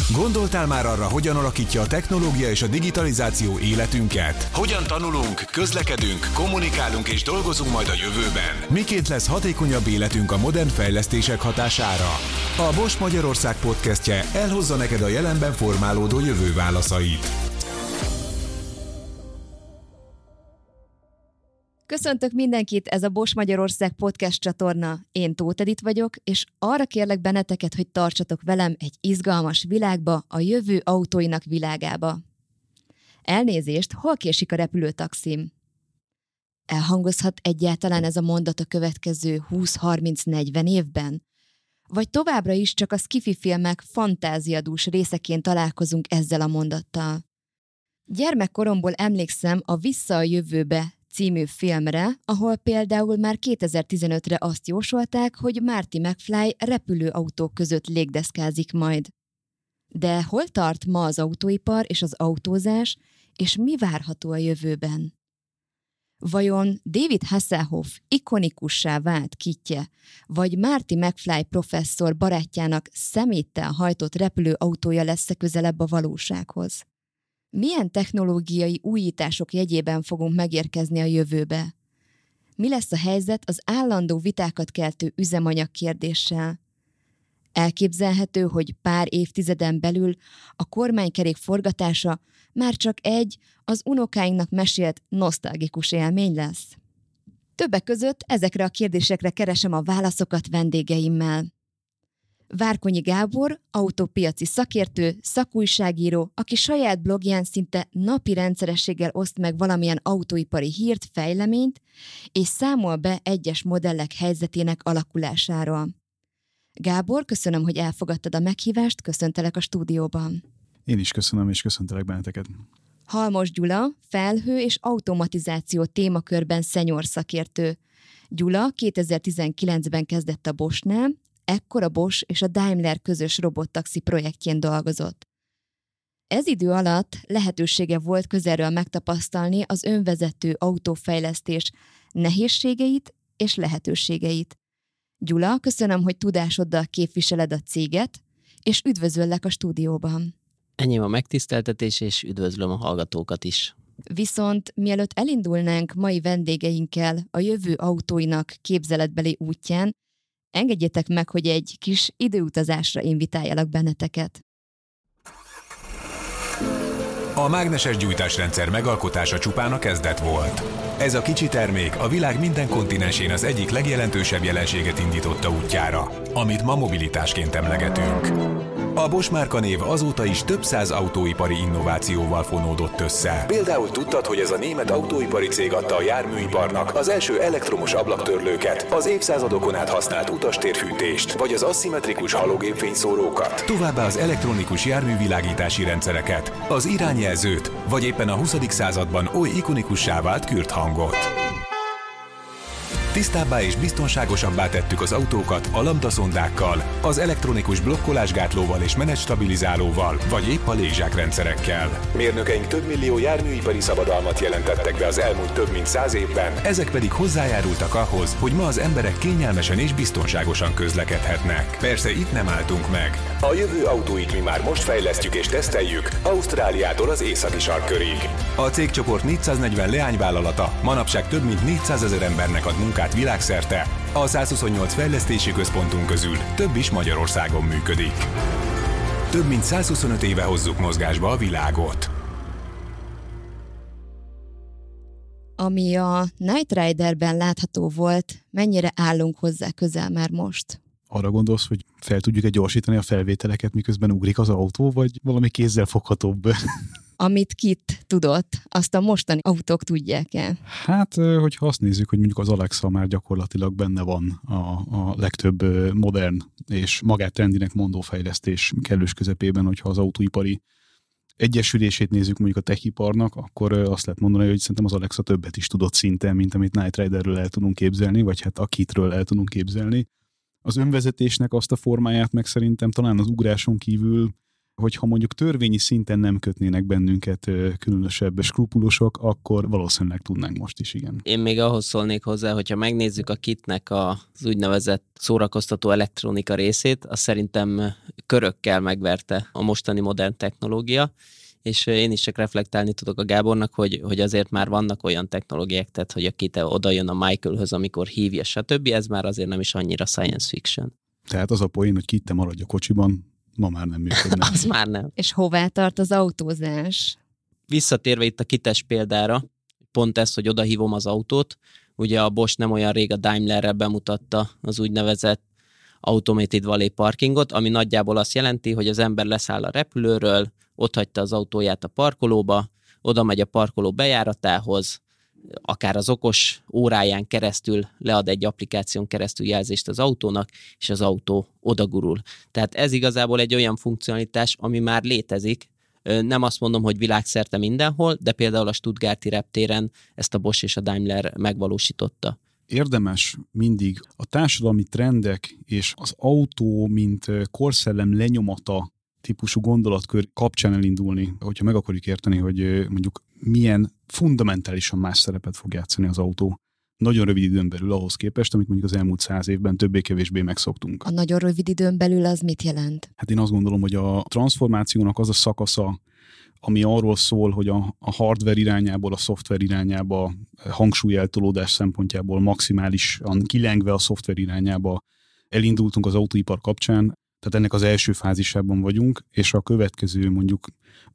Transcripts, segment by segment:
Gondoltál már arra, hogyan alakítja a technológia és a digitalizáció életünket? Hogyan tanulunk, közlekedünk, kommunikálunk és dolgozunk majd a jövőben? Miként lesz hatékonyabb életünk a modern fejlesztések hatására? A Bosch Magyarország podcastje elhozza neked a jelenben formálódó jövő válaszait. Köszöntök mindenkit, ez a Bosch Magyarország podcast csatorna. Én Tóth Edit vagyok, és arra kérlek benneteket, hogy tartsatok velem egy izgalmas világba, a jövő autóinak világába. Elnézést, hol késik a repülőtaxim? Elhangozhat egyáltalán ez a mondat a következő 20-30-40 évben? Vagy továbbra is csak a sci-fi filmek fantáziadús részeként találkozunk ezzel a mondattal? Gyermekkoromból emlékszem a Vissza a jövőbe című filmre, ahol például már 2015-re azt jósolták, hogy Marty McFly repülőautók között légdeszkázik majd. De hol tart ma az autóipar és az autózás, és mi várható a jövőben? Vajon David Hasselhoff ikonikussá vált kitje, vagy Marty McFly professzor barátjának szeméttel hajtott repülőautója lesz közelebb a valósághoz? Milyen technológiai újítások jegyében fogunk megérkezni a jövőbe? Mi lesz a helyzet az állandó vitákat keltő üzemanyag kérdéssel? Elképzelhető, hogy pár évtizeden belül a kormánykerék forgatása már csak egy, az unokáinknak mesélt nosztalgikus élmény lesz? Többek között ezekre a kérdésekre keresem a válaszokat vendégeimmel. Várkonyi Gábor, autópiaci szakértő, szakújságíró, aki saját blogján szinte napi rendszerességgel oszt meg valamilyen autóipari hírt, fejleményt, és számol be egyes modellek helyzetének alakulásáról. Gábor, köszönöm, hogy elfogadtad a meghívást, köszöntelek a stúdióban. Én is köszönöm, és köszöntelek benneteket. Halmos Gyula, felhő és automatizáció témakörben senior szakértő. Gyula 2019-ben kezdett a Boschnál, ekkor a Bosch és a Daimler közös robottaxi projektjén dolgozott. Ez idő alatt lehetősége volt közelről megtapasztalni az önvezető autófejlesztés nehézségeit és lehetőségeit. Gyula, köszönöm, hogy tudásoddal képviseled a céget, és üdvözöllek a stúdióban. Enyém a megtiszteltetés, és üdvözlöm a hallgatókat is. Viszont mielőtt elindulnánk mai vendégeinkkel a jövő autóinak képzeletbeli útján, engedjétek meg, hogy egy kis időutazásra invitáljalak benneteket. A mágneses gyújtásrendszer megalkotása csupán a kezdet volt. Ez a kicsi termék a világ minden kontinensén az egyik legjelentősebb jelenséget indította útjára, amit ma mobilitásként emlegetünk. A Bosch márkanév azóta is több száz autóipari innovációval fonódott össze. Például tudtad, hogy ez a német autóipari cég adta a járműiparnak az első elektromos ablaktörlőket, az évszázadokon át használt utastérfűtést, vagy az aszimmetrikus halogénfényszórókat. Továbbá az elektronikus járművilágítási rendszereket, az irányjelzőt, vagy éppen a 20. században oly ikonikussá vált Kürt hangot. Tisztábbá és biztonságosabbá tettük az autókat a lambdaszondákkal, az elektronikus blokkolásgátlóval és menetstabilizálóval, vagy épp a légzsákrendszerekkel. Mérnökeink több millió járműipari szabadalmat jelentettek be az elmúlt több mint 100 évben, ezek pedig hozzájárultak ahhoz, hogy ma az emberek kényelmesen és biztonságosan közlekedhetnek. Persze itt nem álltunk meg. A jövő autóit mi már most fejlesztjük és teszteljük, Ausztráliától az északi sarkkörig. A cégcsoport 440 leányvállalata manapság több mint 400 000 embernek ad munkát világszerte, a 128 fejlesztési központunk közül több is Magyarországon működik. Több mint 125 éve hozzuk mozgásba a világot. Ami a Knight Riderben látható volt, mennyire állunk hozzá közel már most? Arra gondolsz, hogy fel tudjuk-e gyorsítani a felvételeket, miközben ugrik az autó, vagy valami kézzelfoghatóbb? Amit Kit tudott, azt a mostani autók tudják-e? Hát, hogyha azt nézzük, hogy mondjuk az Alexa már gyakorlatilag benne van a legtöbb modern és magát trendinek mondó fejlesztés kellős közepében, hogyha az autóipari egyesülését nézzük mondjuk a techiparnak, akkor azt lehet mondani, hogy szerintem az Alexa többet is tudott szinten, mint amit Knight Riderről el tudunk képzelni, vagy hát a Kitről el tudunk képzelni. Az önvezetésnek azt a formáját meg szerintem talán az ugráson kívül Hogyha mondjuk törvényi szinten nem kötnének bennünket különösebb skrupulosok, akkor valószínűleg tudnánk most is, igen. Én még ahhoz szólnék hozzá, hogyha megnézzük a kitnek az úgynevezett szórakoztató elektronika részét, az szerintem körökkel megverte a mostani modern technológia, és én is csak reflektálni tudok a Gábornak, hogy azért már vannak olyan technológiák, tehát hogy a kite oda jön a Michaelhöz, amikor hívja, stb. Ez már azért nem is annyira science fiction. Tehát az a poén, hogy Kite maradj a kocsiban, ma már nem működne. Az már nem. És hová tart az autózás? Visszatérve itt a kites példára, pont ez, hogy odahívom az autót, ugye a Bosch nem olyan rég a Daimlerrel bemutatta az úgynevezett Automated Valet Parkingot, ami nagyjából azt jelenti, hogy az ember leszáll a repülőről, ott hagyta az autóját a parkolóba, oda megy a parkoló bejáratához, akár az okos óráján keresztül lead egy applikáción keresztül jelzést az autónak, és az autó odagurul. Tehát ez igazából egy olyan funkcionalitás, ami már létezik. Nem azt mondom, hogy világszerte mindenhol, de például a Stuttgarti reptéren ezt a Bosch és a Daimler megvalósította. Érdemes mindig a társadalmi trendek és az autó, mint korszellem lenyomata típusú gondolatkör kapcsán elindulni, hogyha meg akarjuk érteni, hogy mondjuk milyen fundamentálisan más szerepet fog játszani az autó nagyon rövid időn belül ahhoz képest, amit mondjuk az elmúlt 100 évben többé-kevésbé megszoktunk. A nagyon rövid időn belül az mit jelent? Hát én azt gondolom, hogy a transformációnak az a szakasza, ami arról szól, hogy a hardware irányából a szoftver irányába hangsúlyeltolódás szempontjából maximálisan kilengve a szoftver irányába elindultunk az autóipar kapcsán, tehát ennek az első fázisában vagyunk, és a következő mondjuk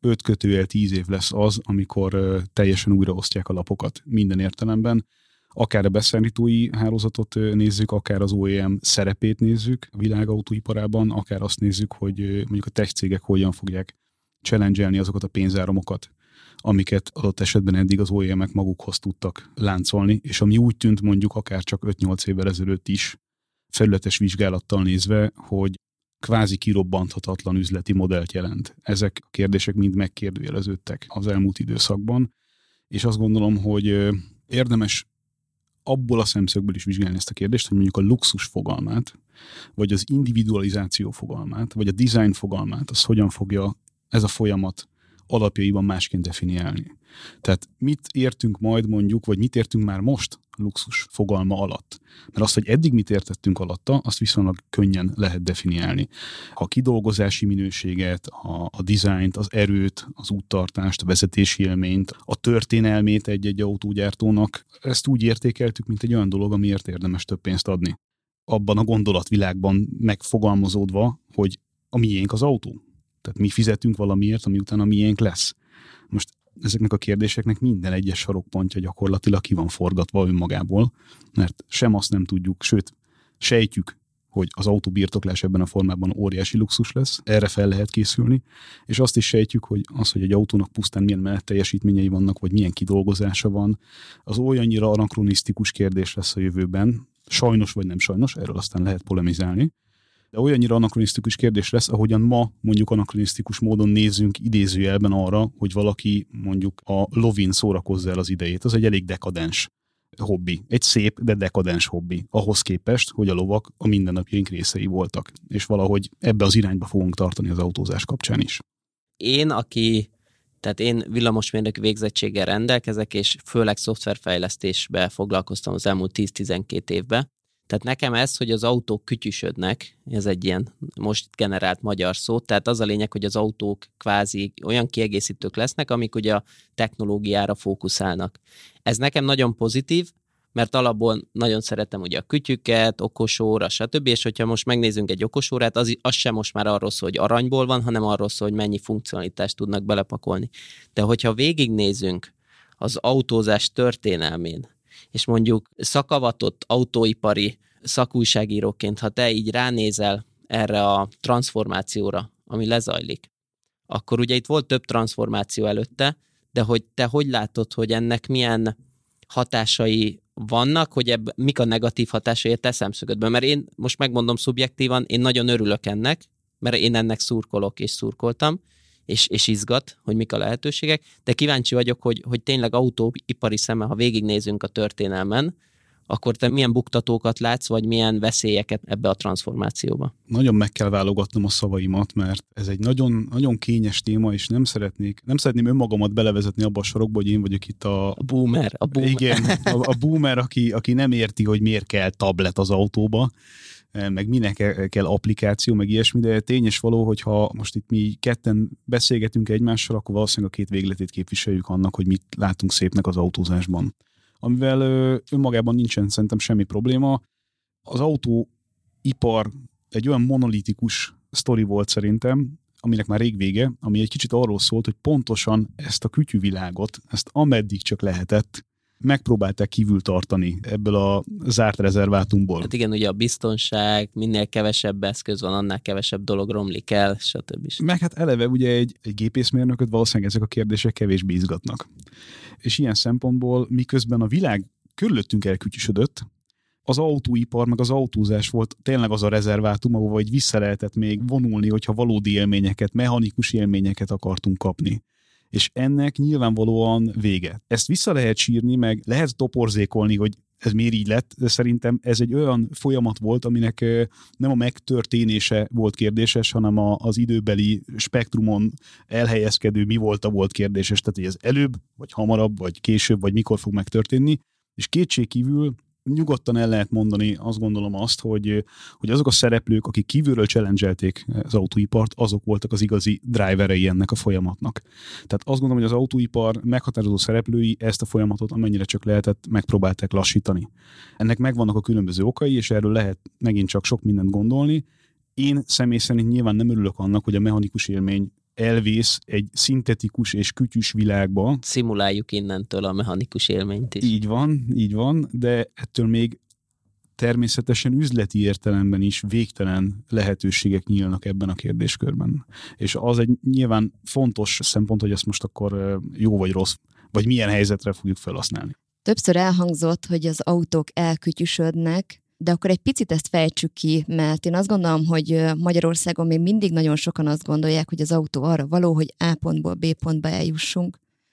5-10 év lesz az, amikor teljesen újraosztják a lapokat minden értelemben. Akár a beszállítói hálózatot nézzük, akár az OEM szerepét nézzük a világ autóiparában, akár azt nézzük, hogy mondjuk a tech cégek hogyan fogják challenge-elni azokat a pénzáramokat, amiket adott esetben eddig az OEM-ek magukhoz tudtak láncolni, és ami úgy tűnt mondjuk akár csak 5-8 évvel ezelőtt is, felületes vizsgálattal nézve, hogy kvázi kirobbanthatatlan üzleti modellt jelent. Ezek a kérdések mind megkérdőjeleződtek az elmúlt időszakban, és azt gondolom, hogy érdemes abból a szemszögből is vizsgálni ezt a kérdést, hogy mondjuk a luxus fogalmát, vagy az individualizáció fogalmát, vagy a design fogalmát, az hogyan fogja ez a folyamat alapjaiban másként definiálni. Tehát mit értünk majd mondjuk, vagy mit értünk már most luxus fogalma alatt? Mert azt, hogy eddig mit értettünk alatta, azt viszonylag könnyen lehet definiálni. A kidolgozási minőséget, a dizájnt, az erőt, az úttartást, a vezetési élményt, a történelmét egy-egy autógyártónak, ezt úgy értékeltük, mint egy olyan dolog, amiért érdemes több pénzt adni. Abban a gondolatvilágban megfogalmazódva, hogy a miénk az autó. Tehát mi fizetünk valamiért, ami utána miénk lesz. Most ezeknek a kérdéseknek minden egyes sarokpontja gyakorlatilag ki van forgatva önmagából, mert sem azt nem tudjuk, sőt, sejtjük, hogy az autóbirtoklás ebben a formában óriási luxus lesz, erre fel lehet készülni, és azt is sejtjük, hogy az, hogy egy autónak pusztán milyen menetteljesítményei vannak, vagy milyen kidolgozása van, az olyannyira anakronisztikus kérdés lesz a jövőben, sajnos vagy nem sajnos, erről aztán lehet polemizálni, de olyannyira anakronisztikus kérdés lesz, ahogyan ma mondjuk anakronisztikus módon nézzünk idézőjelben arra, hogy valaki mondjuk a lovin szórakozza el az idejét. Az egy elég dekadens hobbi. Egy szép, de dekadens hobbi. Ahhoz képest, hogy a lovak a mindennapjaink részei voltak. És valahogy ebbe az irányba fogunk tartani az autózás kapcsán is. Tehát én villamosmérnök végzettséggel rendelkezek, és főleg szoftverfejlesztésbe foglalkoztam az elmúlt 10-12 évben. Tehát nekem ez, hogy az autók kütyüsödnek, ez egy ilyen most generált magyar szó, tehát az a lényeg, hogy az autók kvázi olyan kiegészítők lesznek, amik ugye a technológiára fókuszálnak. Ez nekem nagyon pozitív, mert alapból nagyon szeretem ugye a kütyüket, okosóra, stb. És hogyha most megnézzünk egy okosórát, az sem most már arról szól, hogy aranyból van, hanem arról szól, hogy mennyi funkcionalitást tudnak belepakolni. De hogyha végignézünk az autózás történelmén, és mondjuk szakavatott autóipari szakújságíróként, ha te így ránézel erre a transformációra, ami lezajlik, akkor ugye itt volt több transformáció előtte, de hogy te hogy látod, hogy ennek milyen hatásai vannak, hogy mik a negatív hatásai a te szemszögödből? Mert én most megmondom szubjektívan, én nagyon örülök ennek, mert én ennek szurkolok és szurkoltam, és izgat, hogy mik a lehetőségek, de kíváncsi vagyok, hogy tényleg autóipari szemmel, ha végignézünk a történelmen, akkor te milyen buktatókat látsz, vagy milyen veszélyeket ebbe a transformációba? Nagyon meg kell válogatnom a szavaimat, mert ez egy nagyon, nagyon kényes téma, és nem szeretném önmagamat belevezetni abba a sorokba, hogy én vagyok itt a boomer. Igen, a boomer, aki nem érti, hogy miért kell tablet az autóba, meg minek kell applikáció, meg ilyesmi, de tény és való, hogyha most itt mi ketten beszélgetünk egymással, akkor valószínűleg a két végletét képviseljük annak, hogy mit látunk szépnek az autózásban. Amivel önmagában nincsen szerintem semmi probléma. Az autóipar egy olyan monolitikus sztori volt szerintem, aminek már rég vége, ami egy kicsit arról szólt, hogy pontosan ezt a kütyűvilágot, ezt ameddig csak lehetett, megpróbálták kívül tartani ebből a zárt rezervátumból. Hát igen, ugye a biztonság, minél kevesebb eszköz van, annál kevesebb dolog romlik el, stb. Meg hát eleve ugye egy gépészmérnököt valószínűleg ezek a kérdések kevésbé izgatnak. És ilyen szempontból, miközben a világ körülöttünk elkütyüsödött, az autóipar, meg az autózás volt tényleg az a rezervátum, ahova így vissza lehetett még vonulni, hogyha valódi élményeket, mechanikus élményeket akartunk kapni. És ennek nyilvánvalóan vége. Ezt vissza lehet sírni, meg lehet toporzékolni, hogy ez miért így lett, de szerintem ez egy olyan folyamat volt, aminek nem a megtörténése volt kérdéses, hanem az időbeli spektrumon elhelyezkedő mi volt kérdéses, tehát hogy ez előbb, vagy hamarabb, vagy később, vagy mikor fog megtörténni, és kétségkívül nyugodtan el lehet mondani, azt gondolom hogy azok a szereplők, akik kívülről challenge-elték az autóipart, azok voltak az igazi driverei ennek a folyamatnak. Tehát azt gondolom, hogy az autóipar meghatározó szereplői ezt a folyamatot amennyire csak lehetett megpróbálták lassítani. Ennek megvannak a különböző okai, és erről lehet megint csak sok mindent gondolni. Én személy szerint nyilván nem örülök annak, hogy a mechanikus élmény elvész egy szintetikus és kütyűs világba. Szimuláljuk innentől a mechanikus élményt is. Így van, de ettől még természetesen üzleti értelemben is végtelen lehetőségek nyílnak ebben a kérdéskörben. És az egy nyilván fontos szempont, hogy ezt most akkor jó vagy rossz, vagy milyen helyzetre fogjuk felhasználni. Többször elhangzott, hogy az autók elkütyüsödnek, de akkor egy picit ezt fejtsük ki, mert én azt gondolom, hogy Magyarországon még mindig nagyon sokan azt gondolják, hogy az autó arra való, hogy A pontból B pontba eljussunk.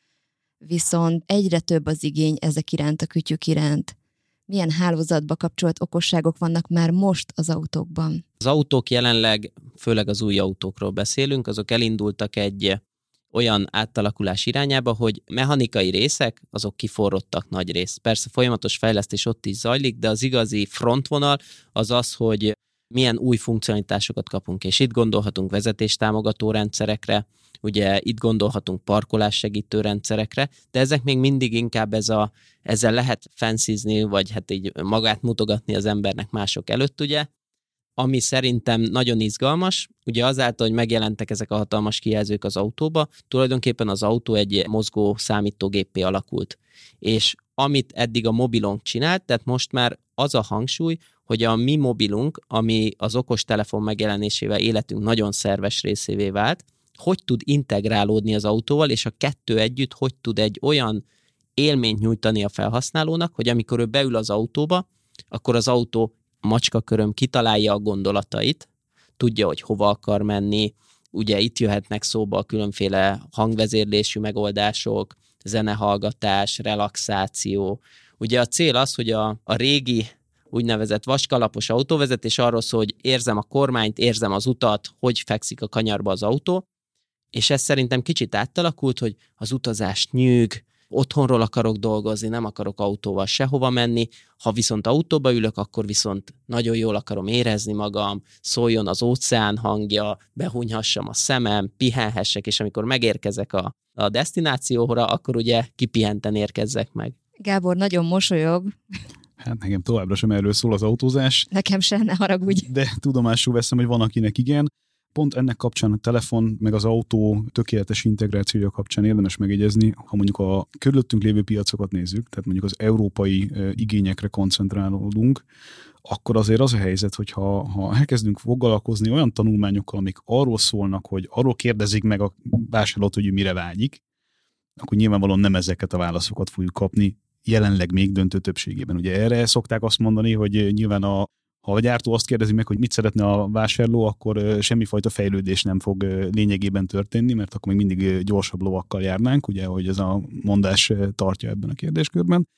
Viszont egyre több az igény ezek iránt, a kütyük iránt. Milyen hálózatba kapcsolt okosságok vannak már most az autókban? Az autók jelenleg, főleg az új autókról beszélünk, azok elindultak egy olyan átalakulás irányába, hogy mechanikai részek, azok kiforrottak nagy rész. Persze folyamatos fejlesztés ott is zajlik, de az igazi frontvonal az az, hogy milyen új funkcionalitásokat kapunk, és itt gondolhatunk vezetéstámogató rendszerekre, ugye itt gondolhatunk parkolássegítő rendszerekre, de ezek még mindig inkább ezzel lehet fancyzni, vagy hát így magát mutogatni az embernek mások előtt, ugye, ami szerintem nagyon izgalmas, ugye azáltal, hogy megjelentek ezek a hatalmas kijelzők az autóba, tulajdonképpen az autó egy mozgó számítógéppé alakult. És amit eddig a mobilunk csinált, tehát most már az a hangsúly, hogy a mi mobilunk, ami az okostelefon megjelenésével életünk nagyon szerves részévé vált, hogy tud integrálódni az autóval, és a kettő együtt hogy tud egy olyan élményt nyújtani a felhasználónak, hogy amikor ő beül az autóba, akkor az autó macskaköröm kitalálja a gondolatait, tudja, hogy hova akar menni, ugye itt jöhetnek szóba a különféle hangvezérlésű megoldások, zenehallgatás, relaxáció. Ugye a cél az, hogy a régi úgynevezett vaskalapos autóvezetés arról szól, hogy érzem a kormányt, érzem az utat, hogy fekszik a kanyarba az autó, és ez szerintem kicsit átalakult, hogy az utazás nyűg, otthonról akarok dolgozni, nem akarok autóval sehova menni, ha viszont autóba ülök, akkor viszont nagyon jól akarom érezni magam, szóljon az óceán hangja, behúnyhassam a szemem, pihenhessek, és amikor megérkezek a desztinációra, akkor ugye kipihenten érkezzek meg. Gábor nagyon mosolyog. Hát nekem továbbra sem erről szól az autózás. Nekem sem, ne haragudj. De tudomásul veszem, hogy van akinek igen. Pont ennek kapcsán a telefon, meg az autó tökéletes integrációja kapcsán érdemes megjegyezni, ha mondjuk a körülöttünk lévő piacokat nézzük, tehát mondjuk az európai igényekre koncentrálódunk, akkor azért az a helyzet, hogy ha elkezdünk foglalkozni olyan tanulmányokkal, amik arról szólnak, hogy arról kérdezik meg a vásárlót, hogy ő mire vágyik, akkor nyilvánvalóan nem ezeket a válaszokat fogjuk kapni, jelenleg még döntő többségében. Ugye erre szokták azt mondani, hogy nyilván ha a gyártó azt kérdezi meg, hogy mit szeretne a vásárló, akkor semmifajta fejlődés nem fog lényegében történni, mert akkor még mindig gyorsabb lovakkal járnánk, ugye, hogy ez a mondás tartja ebben a kérdéskörben.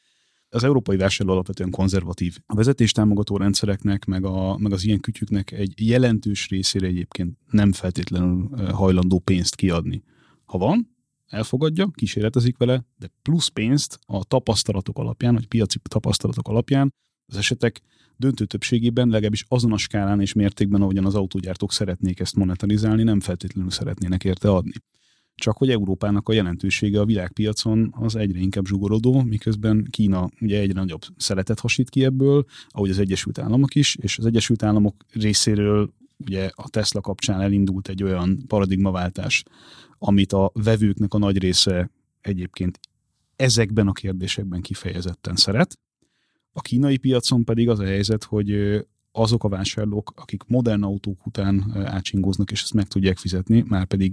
Az európai vásárló alapvetően konzervatív. A vezetéstámogató rendszereknek, meg az ilyen kütyüknek egy jelentős részére egyébként nem feltétlenül hajlandó pénzt kiadni. Ha van, elfogadja, kísérletezik vele, de plusz pénzt a tapasztalatok alapján, vagy piaci tapasztalatok alapján az esetek döntő többségében, legalábbis azon a skálán és mértékben, ahogyan az autógyártók szeretnék ezt monetarizálni, nem feltétlenül szeretnének érte adni. Csak hogy Európának a jelentősége a világpiacon az egyre inkább zsugorodó, miközben Kína ugye egyre nagyobb szeletet hasít ki ebből, ahogy az Egyesült Államok is, és az Egyesült Államok részéről ugye a Tesla kapcsán elindult egy olyan paradigmaváltás, amit a vevőknek a nagy része egyébként ezekben a kérdésekben kifejezetten szeret. A kínai piacon pedig az a helyzet, hogy azok a vásárlók, akik modern autók után átsingóznak, és ezt meg tudják fizetni, már pedig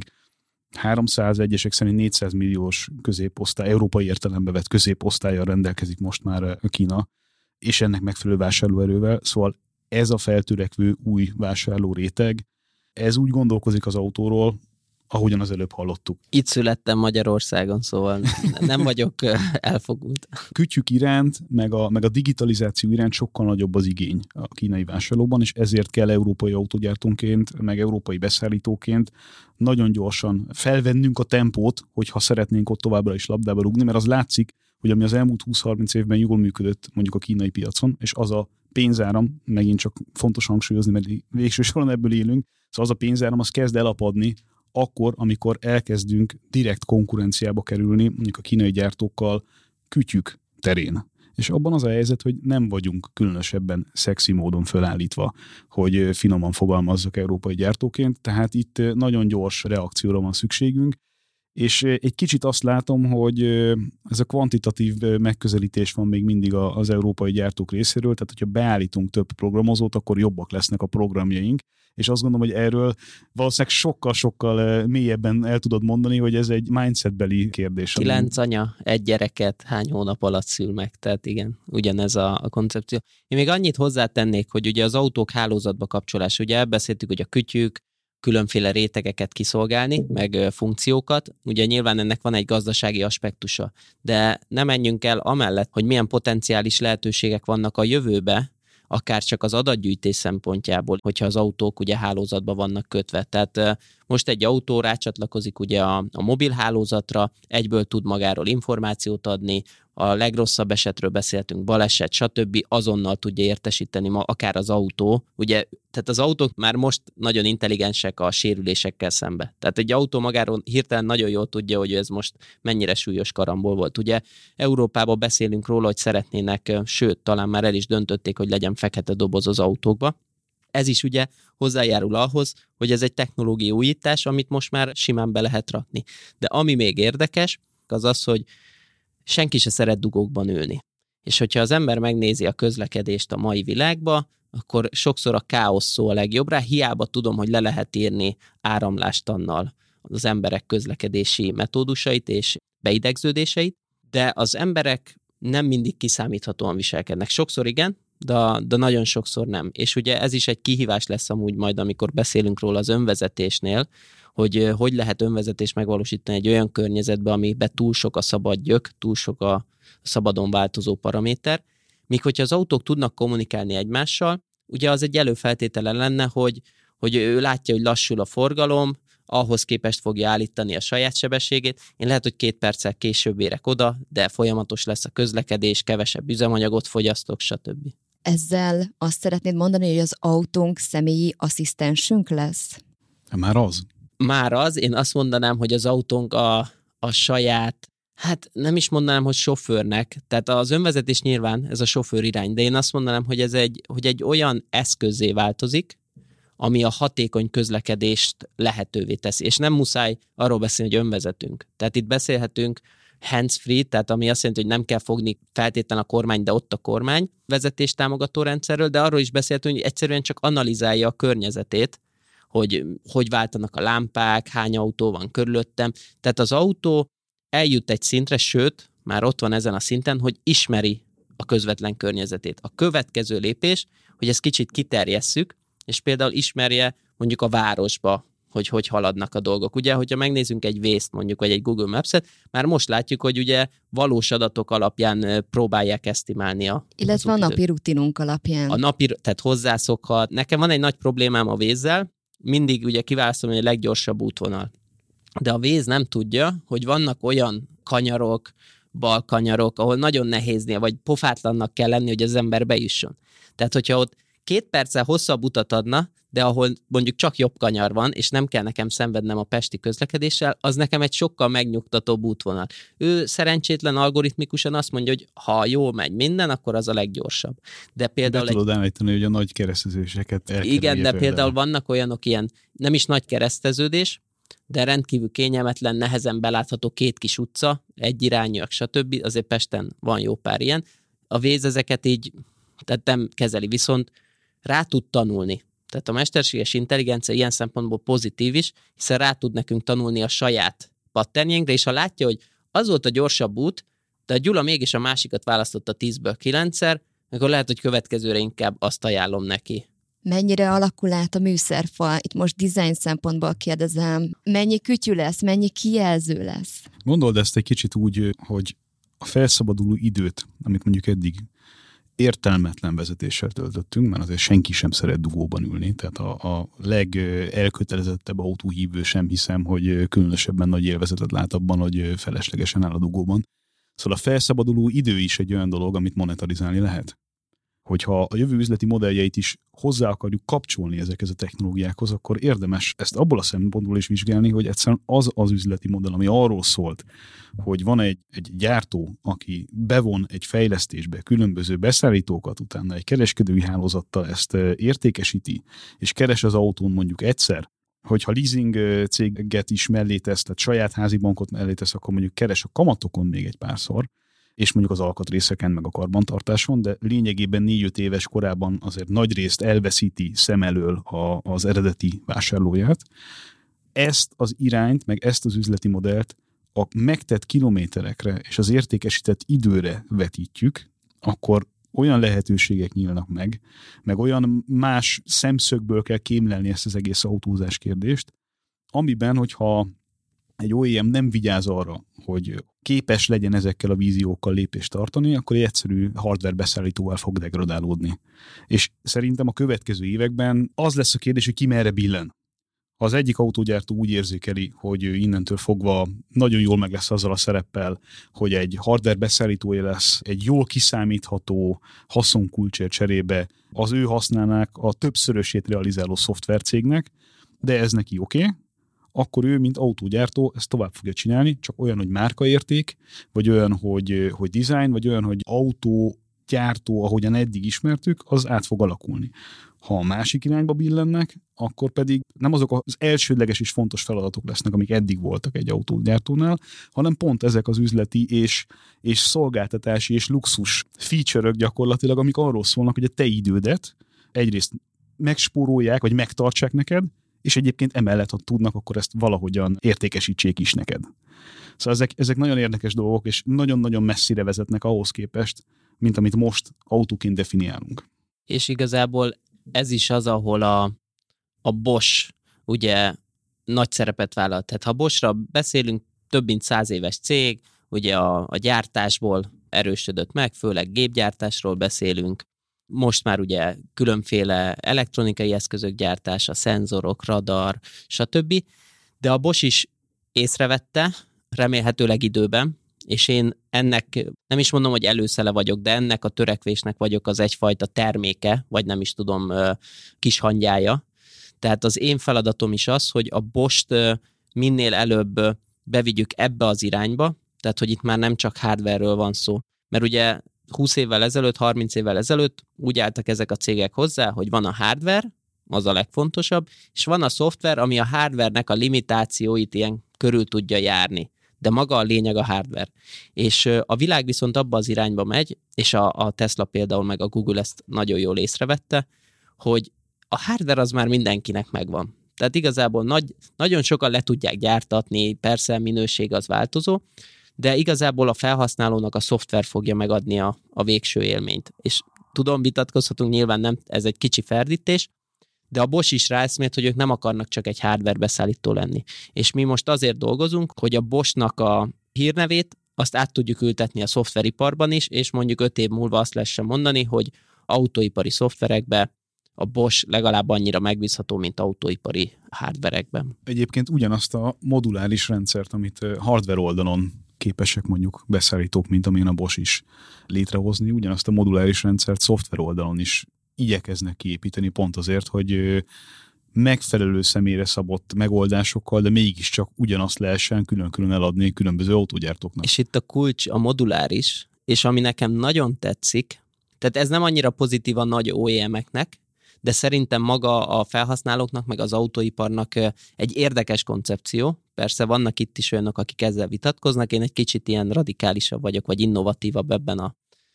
300, egyesek szerint 400 milliós középosztály, európai értelembe vett középosztállyal rendelkezik most már Kína, és ennek megfelelő vásárlóerővel. Szóval ez a feltörekvő új vásárló réteg, ez úgy gondolkozik az autóról, ahogyan az előbb hallottuk. Itt születtem Magyarországon, szóval nem vagyok elfogult. Kütyük iránt, meg a digitalizáció iránt sokkal nagyobb az igény a kínai vásárlóban, és ezért kell európai autógyártónként, meg európai beszállítóként nagyon gyorsan felvennünk a tempót, hogyha szeretnénk ott továbbra is labdába rúgni, mert az látszik, hogy ami az elmúlt 20-30 évben jól működött mondjuk a kínai piacon, és az a pénzáram, megint csak fontos hangsúlyozni, mert végső soron ebből élünk, szóval az a pénzáram az kezd elapadni, akkor, amikor elkezdünk direkt konkurenciába kerülni, mondjuk a kínai gyártókkal kütyük terén. És abban az a helyzet, hogy nem vagyunk különösebben szexi módon fölállítva, hogy finoman fogalmazzak európai gyártóként, tehát itt nagyon gyors reakcióra van szükségünk, és egy kicsit azt látom, hogy ez a kvantitatív megközelítés van még mindig az európai gyártók részéről, tehát hogyha beállítunk több programozót, akkor jobbak lesznek a programjaink, és azt gondolom, hogy erről valószínűleg sokkal-sokkal mélyebben el tudod mondani, hogy ez egy mindsetbeli kérdés. 9 anya, 1 gyereket hány hónap alatt szül meg, tehát igen, ugyanez a koncepció. Én még annyit hozzátennék, hogy ugye az autók hálózatba kapcsolás, ugye elbeszéltük, hogy a kütyük, különféle rétegeket kiszolgálni, meg funkciókat. Ugye nyilván ennek van egy gazdasági aspektusa, de nem menjünk el amellett, hogy milyen potenciális lehetőségek vannak a jövőbe, akár csak az adatgyűjtés szempontjából, hogyha az autók ugye hálózatba vannak kötve. Tehát most egy autó rácsatlakozik ugye a mobil hálózatra, egyből tud magáról információt adni, a legrosszabb esetről beszéltünk, baleset, stb. Azonnal tudja értesíteni akár az autó. Ugye, tehát az autók már most nagyon intelligensek a sérülésekkel szembe. Tehát egy autó magáról hirtelen nagyon jól tudja, hogy ez most mennyire súlyos karambol volt. Ugye Európában beszélünk róla, hogy szeretnének, sőt, talán már el is döntötték, hogy legyen fekete doboz az autókba. Ez is ugye hozzájárul ahhoz, hogy ez egy technológiai újítás, amit most már simán be lehet rakni. De ami még érdekes, az az, hogy senki se szeret dugókban ülni. És hogyha az ember megnézi a közlekedést a mai világba, akkor sokszor a káosz szó a legjobb rá, hiába tudom, hogy le lehet írni áramlástannal az emberek közlekedési metódusait és beidegződéseit, de az emberek nem mindig kiszámíthatóan viselkednek. Sokszor igen, de nagyon sokszor nem. És ugye ez is egy kihívás lesz amúgy majd, amikor beszélünk róla az önvezetésnél, hogy lehet önvezetést megvalósítani egy olyan környezetben, amiben túl sok a szabad gyök, túl sok a szabadon változó paraméter, míg hogyha az autók tudnak kommunikálni egymással, ugye az egy előfeltétele lenne, hogy ő látja, hogy lassul a forgalom, ahhoz képest fogja állítani a saját sebességét. Én lehet, hogy 2 perccel később érek oda, de folyamatos lesz a közlekedés, kevesebb üzemanyagot fogyasztok, stb. Ezzel azt szeretnéd mondani, hogy az autónk személyi asszisztensünk lesz? Már az. Már az, én azt mondanám, hogy az autónk a saját, hát nem is mondanám, hogy sofőrnek, tehát az önvezetés nyilván ez a sofőr irány, de én azt mondanám, hogy hogy egy olyan eszközzé változik, ami a hatékony közlekedést lehetővé teszi. És nem muszáj arról beszélni, hogy önvezetünk. Tehát itt beszélhetünk hands-free, tehát ami azt jelenti, hogy nem kell fogni feltétlenül a kormány, de ott a kormány vezetés támogató rendszerről, de arról is beszélhetünk, hogy egyszerűen csak analizálja a környezetét, hogy váltanak a lámpák, hány autó van körülöttem. Tehát az autó eljut egy szintre, sőt, már ott van ezen a szinten, hogy ismeri a közvetlen környezetét. A következő lépés, hogy ezt kicsit kiterjesszük, és például ismerje mondjuk a városba, hogy haladnak a dolgok. Ugye, hogyha megnézzünk egy Waze-t mondjuk, vagy egy Google Maps-et, már most látjuk, hogy ugye valós adatok alapján próbálják esztimálni illetve a napi rutinunk alapján. Tehát hozzászokhat. Nekem van egy nagy problémám a Waze-zel, mindig ugye kiválasztom, hogy a leggyorsabb útvonal. De a Waze nem tudja, hogy vannak olyan kanyarok, balkanyarok, ahol nagyon nehéznél, vagy pofátlannak kell lenni, hogy az ember bejusson. Tehát, hogyha ott 2 perccel hosszabb utat adna, de ahol mondjuk csak jobb kanyar van, és nem kell nekem szenvednem a pesti közlekedéssel, az nekem egy sokkal megnyugtatóbb útvonal. Ő szerencsétlen algoritmikusan azt mondja, hogy ha jól megy minden, akkor az a leggyorsabb. De például tudod állítani, hogy a nagy keresztezéseket elkerülje. Igen, de például vannak olyanok ilyen, nem is nagy kereszteződés, de rendkívül kényelmetlen, nehezen belátható 2 kis utca, egyirányúak, stb. Azért Pesten van jó pár ilyen. A Waze ezeket így, tehát nem kezeli, viszont rá tud tanulni. Tehát a mesterséges intelligencia ilyen szempontból pozitív is, hiszen rá tud nekünk tanulni a saját patternjeinkre, és ha látja, hogy az volt a gyorsabb út, de a Gyula mégis a másikat választotta 10-ből 9-szer, akkor lehet, hogy következőre inkább azt ajánlom neki. Mennyire alakul át a műszerfal? Itt most design szempontból kérdezem. Mennyi kütyű lesz, mennyi kijelző lesz? Gondold ezt egy kicsit úgy, hogy a felszabaduló időt, amit mondjuk eddig értelmetlen vezetéssel töltöttünk, mert azért senki sem szeret dugóban ülni, tehát a legelkötelezettebb autóhívő sem hiszem, hogy különösebben nagy élvezetet lát abban, hogy feleslegesen áll a dugóban. Szóval a felszabaduló idő is egy olyan dolog, amit monetarizálni lehet. Hogyha a jövő üzleti modelljeit is hozzá akarjuk kapcsolni ezekhez a technológiákhoz, akkor érdemes ezt abból a szempontból is vizsgálni, hogy egyszerűen az üzleti modell, ami arról szólt, hogy van egy gyártó, aki bevon egy fejlesztésbe különböző beszállítókat, utána egy kereskedői hálózattal ezt értékesíti, és keres az autón mondjuk egyszer, hogyha leasing céget is mellé tesz, tehát saját házi bankot mellé tesz, akkor mondjuk keres a kamatokon még egy párszor, és mondjuk az alkatrészeken, meg a karbantartáson, de lényegében 4-5 éves korában azért nagy részt elveszíti szem elől az eredeti vásárlóját. Ezt az irányt, meg ezt az üzleti modellt a megtett kilométerekre és az értékesített időre vetítjük, akkor olyan lehetőségek nyílnak meg olyan más szemszögből kell kémlelni ezt az egész autózás kérdést, amiben, hogyha egy OEM nem vigyáz arra, hogy képes legyen ezekkel a víziókkal lépést tartani, akkor egy egyszerű hardware beszállítóval fog degradálódni. És szerintem a következő években az lesz a kérdés, hogy ki merre billen. Ha az egyik autógyártó úgy érzékeli, hogy innentől fogva nagyon jól meg lesz azzal a szereppel, hogy egy hardware beszállítója lesz, egy jól kiszámítható haszonkulcsért cserébe az ő használnák a többszörösét realizáló szoftvercégnek, de ez neki oké, akkor ő, mint autógyártó, ezt tovább fogja csinálni, csak olyan, hogy márkaérték, vagy olyan, hogy design, vagy olyan, hogy autógyártó, ahogyan eddig ismertük, az át fog alakulni. Ha a másik irányba billennek, akkor pedig nem azok az elsődleges és fontos feladatok lesznek, amik eddig voltak egy autógyártónál, hanem pont ezek az üzleti és szolgáltatási és luxus feature-ök gyakorlatilag, amik arról szólnak, hogy a te idődet egyrészt megspórolják, vagy megtartsák neked, és egyébként emellett, ha tudnak, akkor ezt valahogyan értékesítsék is neked. Szóval ezek nagyon érdekes dolgok, és nagyon-nagyon messzire vezetnek ahhoz képest, mint amit most autóként definiálunk. És igazából ez is az, ahol a Bosch ugye nagy szerepet vállal. Tehát ha Boschra beszélünk, több mint 100 éves cég, ugye a gyártásból erősödött meg, főleg gépgyártásról beszélünk. Most már ugye különféle elektronikai eszközök gyártása, szenzorok, radar, stb. De a Bosch is észrevette, remélhetőleg időben, és én ennek, nem is mondom, hogy előszele vagyok, de ennek a törekvésnek vagyok az egyfajta terméke, vagy nem is tudom, kis hangyája. Tehát az én feladatom is az, hogy a Bosch-t minél előbb bevigyük ebbe az irányba, tehát hogy itt már nem csak hardware-ről van szó. Mert ugye 20 évvel ezelőtt, 30 évvel ezelőtt úgy álltak ezek a cégek hozzá, hogy van a hardware, az a legfontosabb, és van a szoftver, ami a hardware-nek a limitációit ilyen körül tudja járni. De maga a lényeg a hardware. És a világ viszont abba az irányba megy, és a Tesla például meg a Google ezt nagyon jól észrevette, hogy a hardware az már mindenkinek megvan. Tehát igazából nagyon sokan le tudják gyártatni, persze minőség az változó, de igazából a felhasználónak a szoftver fogja megadni a végső élményt. És tudom, vitatkozhatunk, nyilván nem, ez egy kicsi ferdítés, de a Bosch is ráeszmélt, hogy ők nem akarnak csak egy hardware beszállító lenni. És mi most azért dolgozunk, hogy a Boschnak a hírnevét azt át tudjuk ültetni a szoftveriparban is, és mondjuk 5 év múlva azt lehessen mondani, hogy autóipari szoftverekbe a Bosch legalább annyira megbízható, mint autóipari hardverekben. Egyébként ugyanazt a moduláris rendszert, amit hardware oldalon képesek mondjuk beszállítók, mint amilyen a Bosch is létrehozni, ugyanazt a moduláris rendszert szoftver oldalon is igyekeznek kiépíteni pont azért, hogy megfelelő személyre szabott megoldásokkal, de mégiscsak ugyanazt lehessen külön-külön eladni különböző autógyártóknak. És itt a kulcs a moduláris, és ami nekem nagyon tetszik, tehát ez nem annyira pozitív a nagy OEM-eknek, de szerintem maga a felhasználóknak, meg az autóiparnak egy érdekes koncepció. Persze vannak itt is olyanok, akik ezzel vitatkoznak, én egy kicsit ilyen radikálisabb vagyok, vagy innovatívabb ebben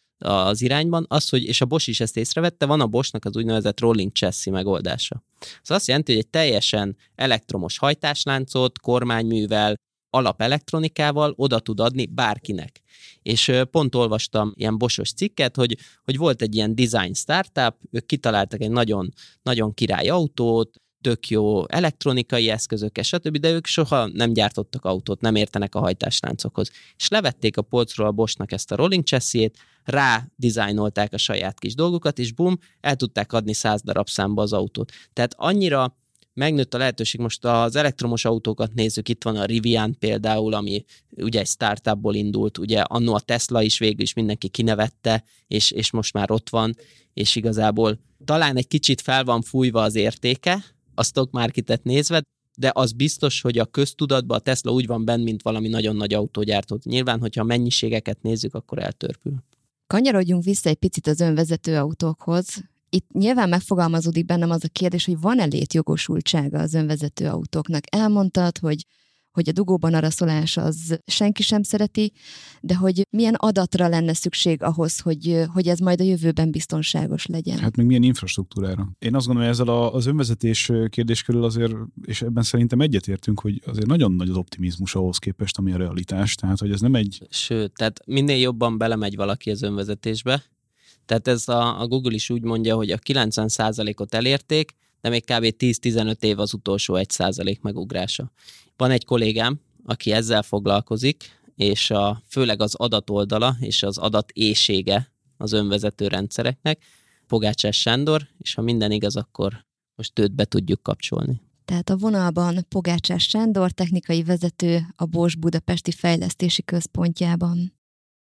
az irányban. Az, hogy, és a Bosch is ezt észrevette, van a Boschnak az úgynevezett rolling chassis megoldása. Ez azt jelenti, hogy egy teljesen elektromos hajtásláncot, kormányművel, alapelektronikával oda tud adni bárkinek. És pont olvastam ilyen Boschos cikket, hogy volt egy ilyen design startup, ők kitaláltak egy nagyon, nagyon király autót, tök jó elektronikai eszközökkel, stb., de ők soha nem gyártottak autót, nem értenek a hajtásláncokhoz. És levették a polcról a Boschnak ezt a rolling chassis-ét, rá dizájnolták a saját kis dolgukat, és bum, el tudták adni 100 darab számba az autót. Tehát annyira megnőtt a lehetőség, most az elektromos autókat nézzük, itt van a Rivian például, ami ugye egy startupból indult, ugye annó a Tesla is végül is mindenki kinevette, és most már ott van, és igazából talán egy kicsit fel van fújva az értéke, a stock marketet nézve, de az biztos, hogy a köztudatban a Tesla úgy van benn, mint valami nagyon nagy autógyártó. Nyilván, hogyha a mennyiségeket nézzük, akkor eltörpül. Kanyarodjunk vissza egy picit az önvezető autókhoz. Itt nyilván megfogalmazódik bennem az a kérdés, hogy van-e létjogosultsága az önvezető autóknak. Elmondtad, hogy a dugóban araszolás az senki sem szereti, de hogy milyen adatra lenne szükség ahhoz, hogy ez majd a jövőben biztonságos legyen? Hát még milyen infrastruktúrára. Én azt gondolom, hogy ezzel az önvezetés kérdés körül azért, és ebben szerintem egyetértünk, hogy azért nagyon nagy az optimizmus ahhoz képest, ami a realitás. Tehát, hogy ez nem egy... Sőt, tehát minél jobban belemegy valaki az önvezetésbe, tehát ez a Google is úgy mondja, hogy a 90%-ot elérték, de még kb. 10-15 év az utolsó 1% megugrása. Van egy kollégám, aki ezzel foglalkozik, és főleg az adatoldala és az adatéhsége az önvezető rendszereknek, Pogácsás Sándor, és ha minden igaz, akkor most őt be tudjuk kapcsolni. Tehát a vonalban Pogácsás Sándor, technikai vezető a Bosch Budapesti Fejlesztési Központjában.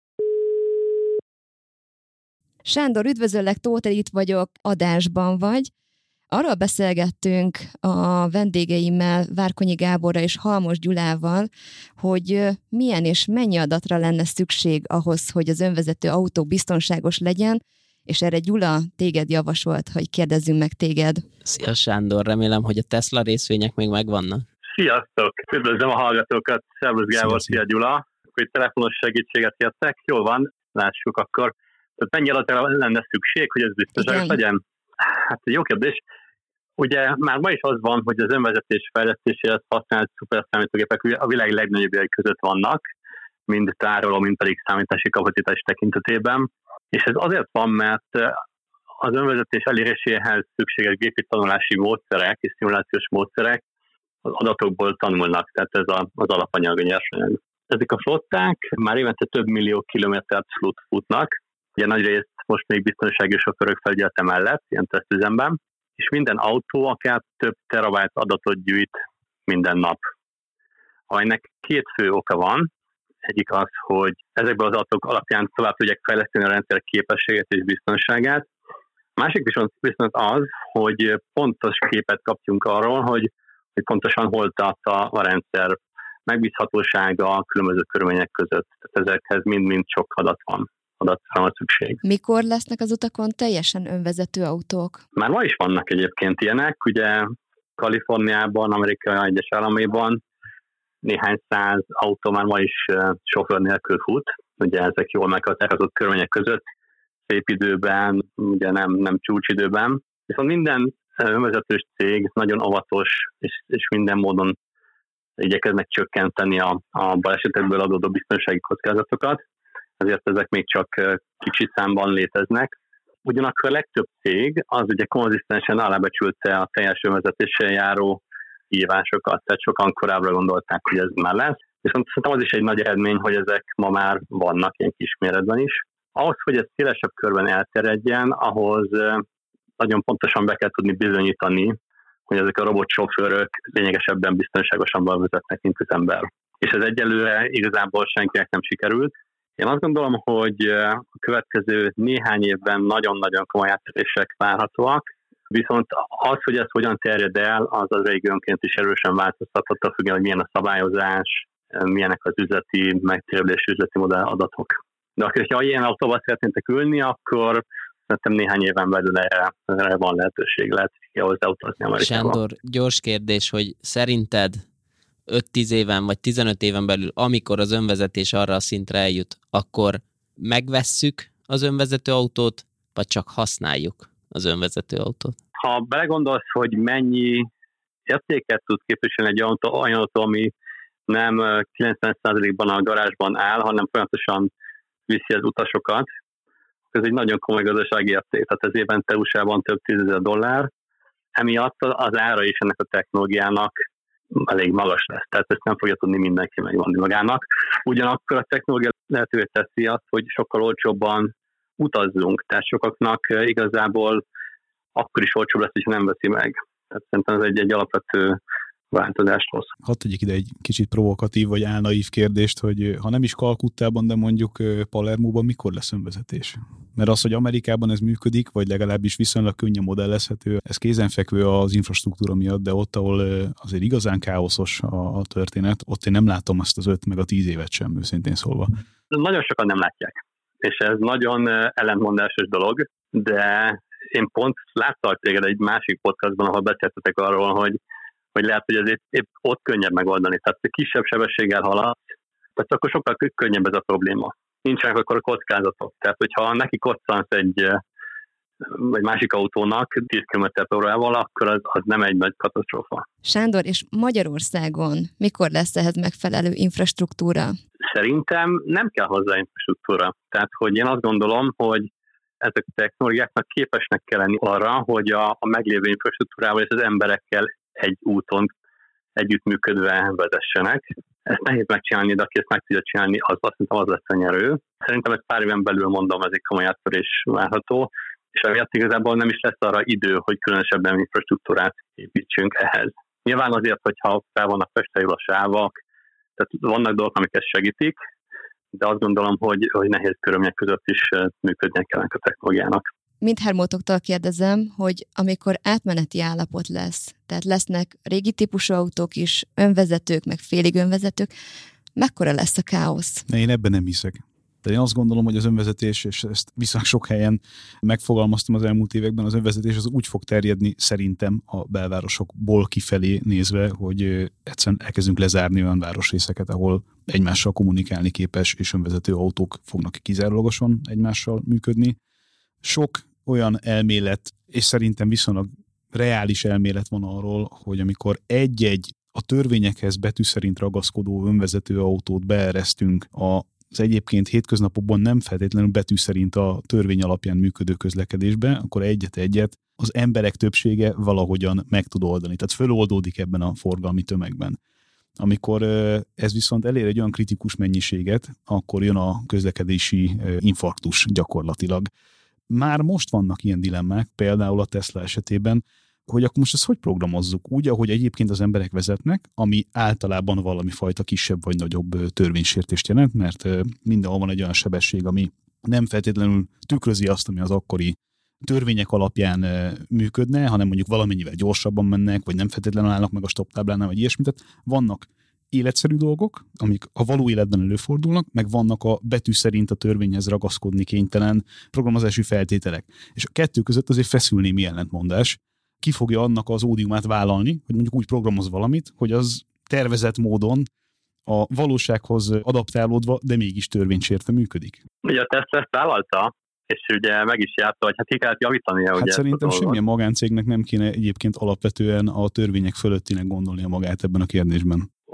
Sándor, üdvözöllek, Tóth Edit vagyok, adásban vagy. Arról beszélgettünk a vendégeimmel, Várkonyi Gáborral és Halmos Gyulával, hogy milyen és mennyi adatra lenne szükség ahhoz, hogy az önvezető autó biztonságos legyen, és erre Gyula téged javasolt, hogy kérdezzünk meg téged. Szia Sándor, remélem, hogy a Tesla részvények még megvannak. Sziasztok! Üdvözlöm a hallgatókat, szervusz Gábor, szia Gyula! Hogy telefonos segítséget kértek, jól van, lássuk akkor. Tehát mennyi adatra lenne szükség, hogy ez biztonságos legyen? Hát jó kérdés. Ugye már ma is az van, hogy az önvezetés fejlesztéséhez használt szuperszámítógépek a világ legnagyobbjai között vannak, mind tároló, mind pedig számítási kapacitás tekintetében. És ez azért van, mert az önvezetés eléréséhez szükséges gépi tanulási módszerek és szimulációs módszerek az adatokból tanulnak, tehát ez az alapanyag, a nyersanyag. Ezek a flották már évente több millió kilométert futnak, ugye nagy részt most még biztonsági sofőrök felügyelete mellett, ilyen tesztüzemben, és minden autó akár több terabájt adatot gyűjt minden nap. Ennek két fő oka van. Egyik az, hogy ezekből az adatok alapján tovább tudják fejleszteni a rendszer képességét és biztonságát. A másik viszont az, hogy pontos képet kapjunk arról, hogy pontosan hol tart a rendszer megbízhatósága a különböző körülmények között. Tehát ezekhez mind-mind sok adatra van szükség. Mikor lesznek az utakon teljesen önvezető autók? Már ma is vannak egyébként ilyenek, ugye Kaliforniában, Amerikai egyes államaiban néhány száz autó már ma is sofőr nélkül fut, ugye ezek jól meghatározott körülmények között, szép időben, ugye nem csúcsidőben. Viszont minden önvezetős cég nagyon óvatos, és minden módon igyekeznek csökkenteni a balesetekből adódó biztonsági kockázatokat, ezért ezek még csak kicsi számban léteznek. Ugyanakkor a legtöbb cég az ugye konzisztensen alábecsülte a teljes önvezetéssel járó kihívásokat, tehát sokan korábbra gondolták, hogy ez már lesz. Viszont szerintem az is egy nagy eredmény, hogy ezek ma már vannak ilyen kisméretben is. Ahhoz, hogy ez szélesebb körben elterjedjen, ahhoz nagyon pontosan be kell tudni bizonyítani, hogy ezek a robotsofőrök lényegesebben biztonságosabban vezetnek, mint az ember. És ez egyelőre igazából senkinek nem sikerült. Én azt gondolom, hogy a következő néhány évben nagyon-nagyon komoly áttörések várhatóak, viszont az, hogy ez hogyan terjed el, az régiónként is erősen változtatott, a függően, hogy milyen a szabályozás, milyenek az üzleti megtérülési üzleti modell adatok. De akkor, ha ilyen autóval szeretnétek ülni, akkor szerintem néhány éven belül erre van lehetőség, lehet hozzá utazni Amerikába. Sándor, gyors kérdés, hogy szerinted 5-10 éven vagy 15 éven belül, amikor az önvezetés arra a szintre eljut, akkor megvesszük az önvezető autót, vagy csak használjuk az önvezető autót? Ha belegondolsz, hogy mennyi értéket tud képviselni egy olyan autó, ami nem 90%-ban a garázsban áll, hanem folyamatosan viszi az utasokat, ez egy nagyon komoly gazdasági érték, tehát ez évente USA-ban több $10,000. Emiatt az ára is ennek a technológiának elég magas lesz, tehát ezt nem fogja tudni mindenki megvonni magának. Ugyanakkor a technológia lehetővé teszi azt, hogy sokkal olcsóbban utazzunk, tehát sokaknak igazából akkor is olcsóbb lesz, hogyha nem veszi meg. Tehát szerintem ez egy alapvető változást hoz. Hadd tegyek ide egy kicsit provokatív vagy álnaív kérdést, hogy ha nem is Kalkuttában, de mondjuk Palermóban mikor lesz önvezetés? Mert az, hogy Amerikában ez működik, vagy legalábbis viszonylag könnyen modellezhető, ez kézenfekvő az infrastruktúra miatt, de ott, ahol azért igazán káoszos a történet, ott én nem látom azt az 5 meg a 10 évet sem, őszintén szólva. Nagyon sokan nem látják, és ez nagyon ellentmondásos dolog, de én pont láttalak téged egy másik podcastban, ahol beszéltetek arról, hogy lehet, hogy ez épp ott könnyebb megoldani. Tehát kisebb sebességgel haladsz, tehát akkor sokkal könnyebb ez a probléma. Nincsenek akkor a kockázatok. Tehát, hogyha neki koccansz egy másik autónak 10 km/h-val, akkor az nem egy nagy katasztrófa. Sándor, és Magyarországon mikor lesz ehhez megfelelő infrastruktúra? Szerintem nem kell hozzá infrastruktúra. Tehát, hogy én azt gondolom, hogy ezek a technológiáknak képesnek kell lenni arra, hogy a meglévő infrastruktúrával és az emberekkel egy úton együttműködve vezessenek. Ezt nehéz megcsinálni, de aki ezt meg tudja csinálni, az lesz a nyerő. Szerintem ez pár éven belül mondom, ez egy komoly áttörés várható, és emiatt igazából nem is lesz arra idő, hogy különösebben infrastruktúrát építsünk ehhez. Nyilván azért, hogyha fel vannak festve a sávak, tehát vannak dolgok, amik ezt segítik, de azt gondolom, hogy nehéz körülmények között is működnie kell a technológiának. Mindhármótoktól kérdezem, hogy amikor átmeneti állapot lesz, tehát lesznek régi típusú autók is, önvezetők, meg félig önvezetők, mekkora lesz a káosz? Én ebben nem hiszek. De én azt gondolom, hogy az önvezetés, és ezt viszonylag sok helyen megfogalmaztam az elmúlt években, az önvezetés az úgy fog terjedni szerintem a belvárosokból kifelé nézve, hogy egyszerűen elkezdünk lezárni olyan városrészeket, ahol egymással kommunikálni képes és önvezető autók fognak kizárólagosan egymással működni. Sok olyan elmélet, és szerintem viszonylag reális elmélet van arról, hogy amikor egy-egy a törvényekhez betű szerint ragaszkodó önvezető autót beeresztünk az egyébként hétköznapokban nem feltétlenül betű szerint a törvény alapján működő közlekedésbe, akkor egyet-egyet az emberek többsége valahogyan meg tud oldani. Tehát föloldódik ebben a forgalmi tömegben. Amikor ez viszont elér egy olyan kritikus mennyiséget, akkor jön a közlekedési infarktus gyakorlatilag. Már most vannak ilyen dilemmák, például a Tesla esetében, hogy akkor most ezt hogy programozzuk? Úgy, ahogy egyébként az emberek vezetnek, ami általában valami fajta kisebb vagy nagyobb törvénysértést jelent, mert mindenhol van egy olyan sebesség, ami nem feltétlenül tükrözi azt, ami az akkori törvények alapján működne, hanem mondjuk valamennyivel gyorsabban mennek, vagy nem feltétlenül állnak meg a stop táblánál, vagy ilyesmit. Tehát vannak életszerű dolgok, amik a való életben előfordulnak, meg vannak a betű szerint a törvényhez ragaszkodni kénytelen programozási feltételek. És a kettő között azért feszül némi ellentmondás. Ki fogja annak az ódiumát vállalni, hogy mondjuk úgy programoz valamit, hogy az tervezett módon a valósághoz adaptálódva, de mégis törvénysértve működik. Ugye a Tesla ezt vállalta, és ugye meg is járta, hogy ki kellett javítania. Hát szerintem semmilyen magáncégnek nem kéne egyébként alapvetően a törvények fölöttinek gondolnia magát ebben a kérdésben.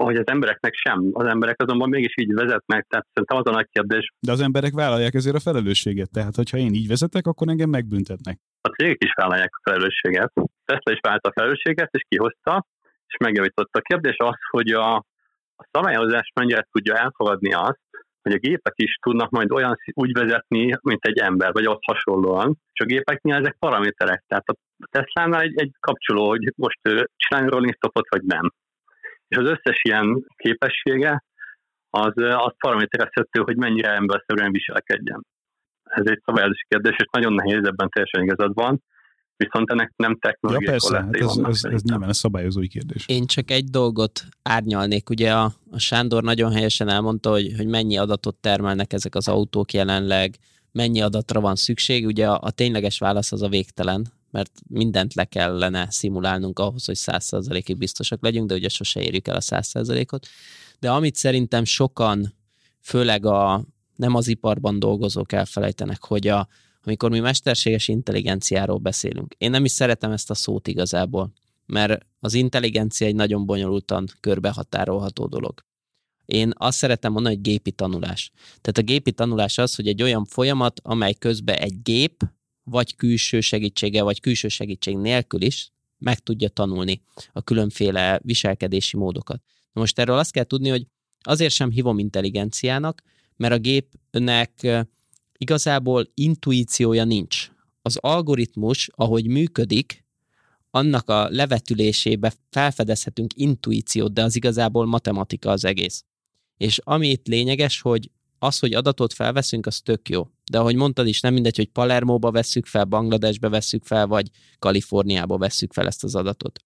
hogy az embereknek sem. Az emberek azonban mégis így vezetnek, tehát szerintem az a nagy kérdés. De az emberek vállalják ezért a felelősséget, tehát hogyha én így vezetek, akkor engem megbüntetnek. A cégek is vállalják a felelősséget. Tesla is vállalt a felelősséget, és kihozta, és megjavította. A kérdés az, hogy a szabályozás mennyire tudja elfogadni azt, hogy a gépek is tudnak majd úgy vezetni, mint egy ember, vagy ott hasonlóan, és a gépeknél ezek paraméterek. Tehát a Teslánál egy kapcsoló, hogy most csinálni rolling stopot, vagy nem. És az összes ilyen képessége az paraméterezhető, hogy mennyire emberszerűen viselkedjen. Ez egy szabályozási kérdés, és nagyon nehéz, ebben teljesen igazad van, viszont ennek nem technológiai korlátai vannak. Ez nyilván a szabályozói kérdés. Én csak egy dolgot árnyalnék. Ugye a Sándor nagyon helyesen elmondta, hogy mennyi adatot termelnek ezek az autók jelenleg, mennyi adatra van szükség. Ugye a tényleges válasz az a végtelen, mert mindent le kellene szimulálnunk ahhoz, hogy 100%-ig biztosak legyünk, de ugye sose érjük el a 100%-ot. De amit szerintem sokan, főleg nem az iparban dolgozók elfelejtenek, hogy amikor mi mesterséges intelligenciáról beszélünk, én nem is szeretem ezt a szót igazából, mert az intelligencia egy nagyon bonyolultan körbehatárolható dolog. Én azt szeretem mondani, hogy gépi tanulás. Tehát a gépi tanulás az, hogy egy olyan folyamat, amely közben egy gép, vagy külső segítséggel, vagy külső segítség nélkül is meg tudja tanulni a különféle viselkedési módokat. Na most erről azt kell tudni, hogy azért sem hívom intelligenciának, mert a gépnek igazából intuíciója nincs. Az algoritmus, ahogy működik, annak a levetülésébe felfedezhetünk intuíciót, de az igazából matematika az egész. És ami itt lényeges, hogy az, hogy adatot felveszünk, az tök jó. De ahogy mondtad is, nem mindegy, hogy Palermóba vesszük fel, Bangladesbe vesszük fel, vagy Kaliforniába vesszük fel ezt az adatot.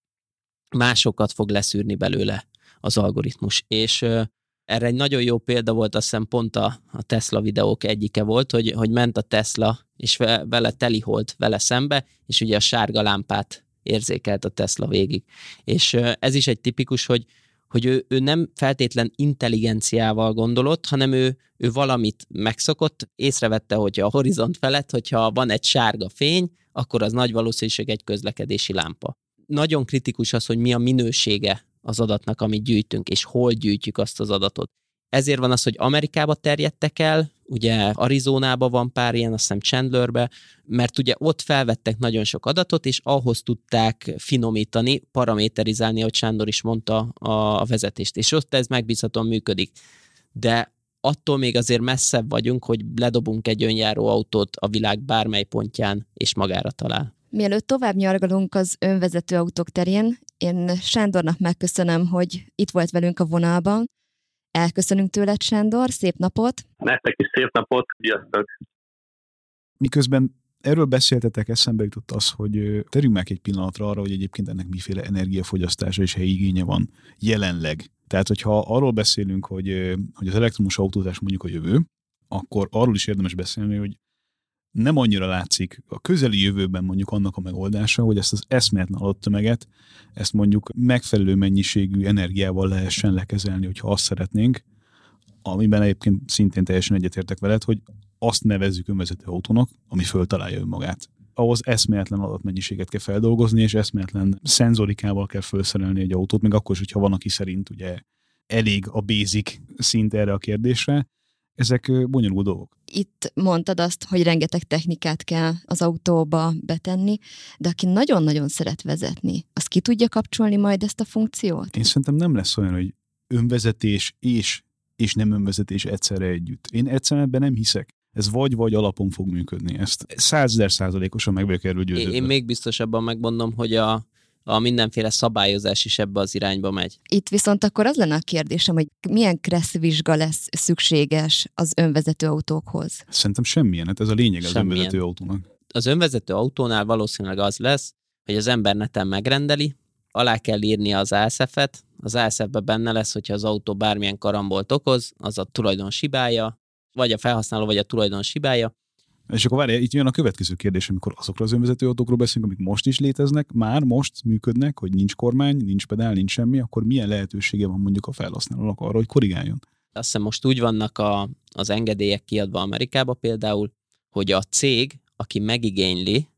Másokat fog leszűrni belőle az algoritmus. És erre egy nagyon jó példa volt, azt hiszem pont a Tesla videók egyike volt, hogy ment a Tesla, és vele teliholt vele szembe, és ugye a sárga lámpát érzékelt a Tesla végig. És ez is egy tipikus, hogy ő nem feltétlen intelligenciával gondolott, hanem ő valamit megszokott, észrevette, hogy a horizont felett, hogyha van egy sárga fény, akkor az nagy valószínűség egy közlekedési lámpa. Nagyon kritikus az, hogy mi a minősége az adatnak, amit gyűjtünk, és hol gyűjtjük azt az adatot. Ezért van az, hogy Amerikába terjedtek el, ugye Arizonában van pár ilyen, azt hiszem Chandlerbe, mert ugye ott felvettek nagyon sok adatot, és ahhoz tudták finomítani, paraméterizálni, ahogy Sándor is mondta, a vezetést. És ott ez megbízhatóan működik. De attól még azért messzebb vagyunk, hogy ledobunk egy önjáró autót a világ bármely pontján, és magára talál. Mielőtt tovább nyargalunk az önvezető autók terén, én Sándornak megköszönöm, hogy itt volt velünk a vonalban. Elköszönünk tőled, Sándor, szép napot! Nektek is szép napot, sziasztok! Miközben erről beszéltetek, eszembe jutott az, hogy terjünk meg egy pillanatra arra, hogy egyébként ennek miféle energiafogyasztása és helyi igénye van jelenleg. Tehát, hogyha arról beszélünk, hogy az elektromos autózás mondjuk a jövő, akkor arról is érdemes beszélni, hogy nem annyira látszik a közeli jövőben mondjuk annak a megoldása, hogy ezt az eszméletlen adattömeget, ezt mondjuk megfelelő mennyiségű energiával lehessen lekezelni, hogyha azt szeretnénk, amiben egyébként szintén teljesen egyetértek veled, hogy azt nevezzük önvezető autónak, ami föltalálja önmagát. Ahhoz eszméletlen adatmennyiséget kell feldolgozni, és eszméletlen szenzorikával kell felszerelni egy autót, még akkor is, hogyha van, aki szerint ugye elég a basic szint erre a kérdésre. Ezek bonyolult dolgok. Itt mondtad azt, hogy rengeteg technikát kell az autóba betenni, de aki nagyon-nagyon szeret vezetni, az ki tudja kapcsolni majd ezt a funkciót? Én szerintem nem lesz olyan, hogy önvezetés és nem önvezetés egyszerre együtt. Én egyszerűen ebben nem hiszek. Ez vagy alapon fog működni. Ezt 100 000%-osan meg vagyok erről győződve. Én még biztosabban megmondom, hogy a mindenféle szabályozás is ebbe az irányba megy. Itt viszont akkor az lenne a kérdésem, hogy milyen kresszvizsga lesz szükséges az önvezető autókhoz? Szerintem semmilyen, hát ez a lényeg az önvezető autónak. Az önvezető autónál valószínűleg az lesz, hogy az ember neten megrendeli, alá kell írnia az ASF-et, az ASF-ben benne lesz, hogyha az autó bármilyen karambolt okoz, az a tulajdonos hibája, vagy a felhasználó, vagy a tulajdonos hibája. És akkor várjál, itt jön a következő kérdés, amikor azokról az önvezető autókról beszélünk, amik most is léteznek, már most működnek, hogy nincs kormány, nincs pedál, nincs semmi, akkor milyen lehetősége van mondjuk a felhasználónak arra, hogy korrigáljon? Azt hiszem most úgy vannak az engedélyek kiadva Amerikába például, hogy a cég, aki megigényli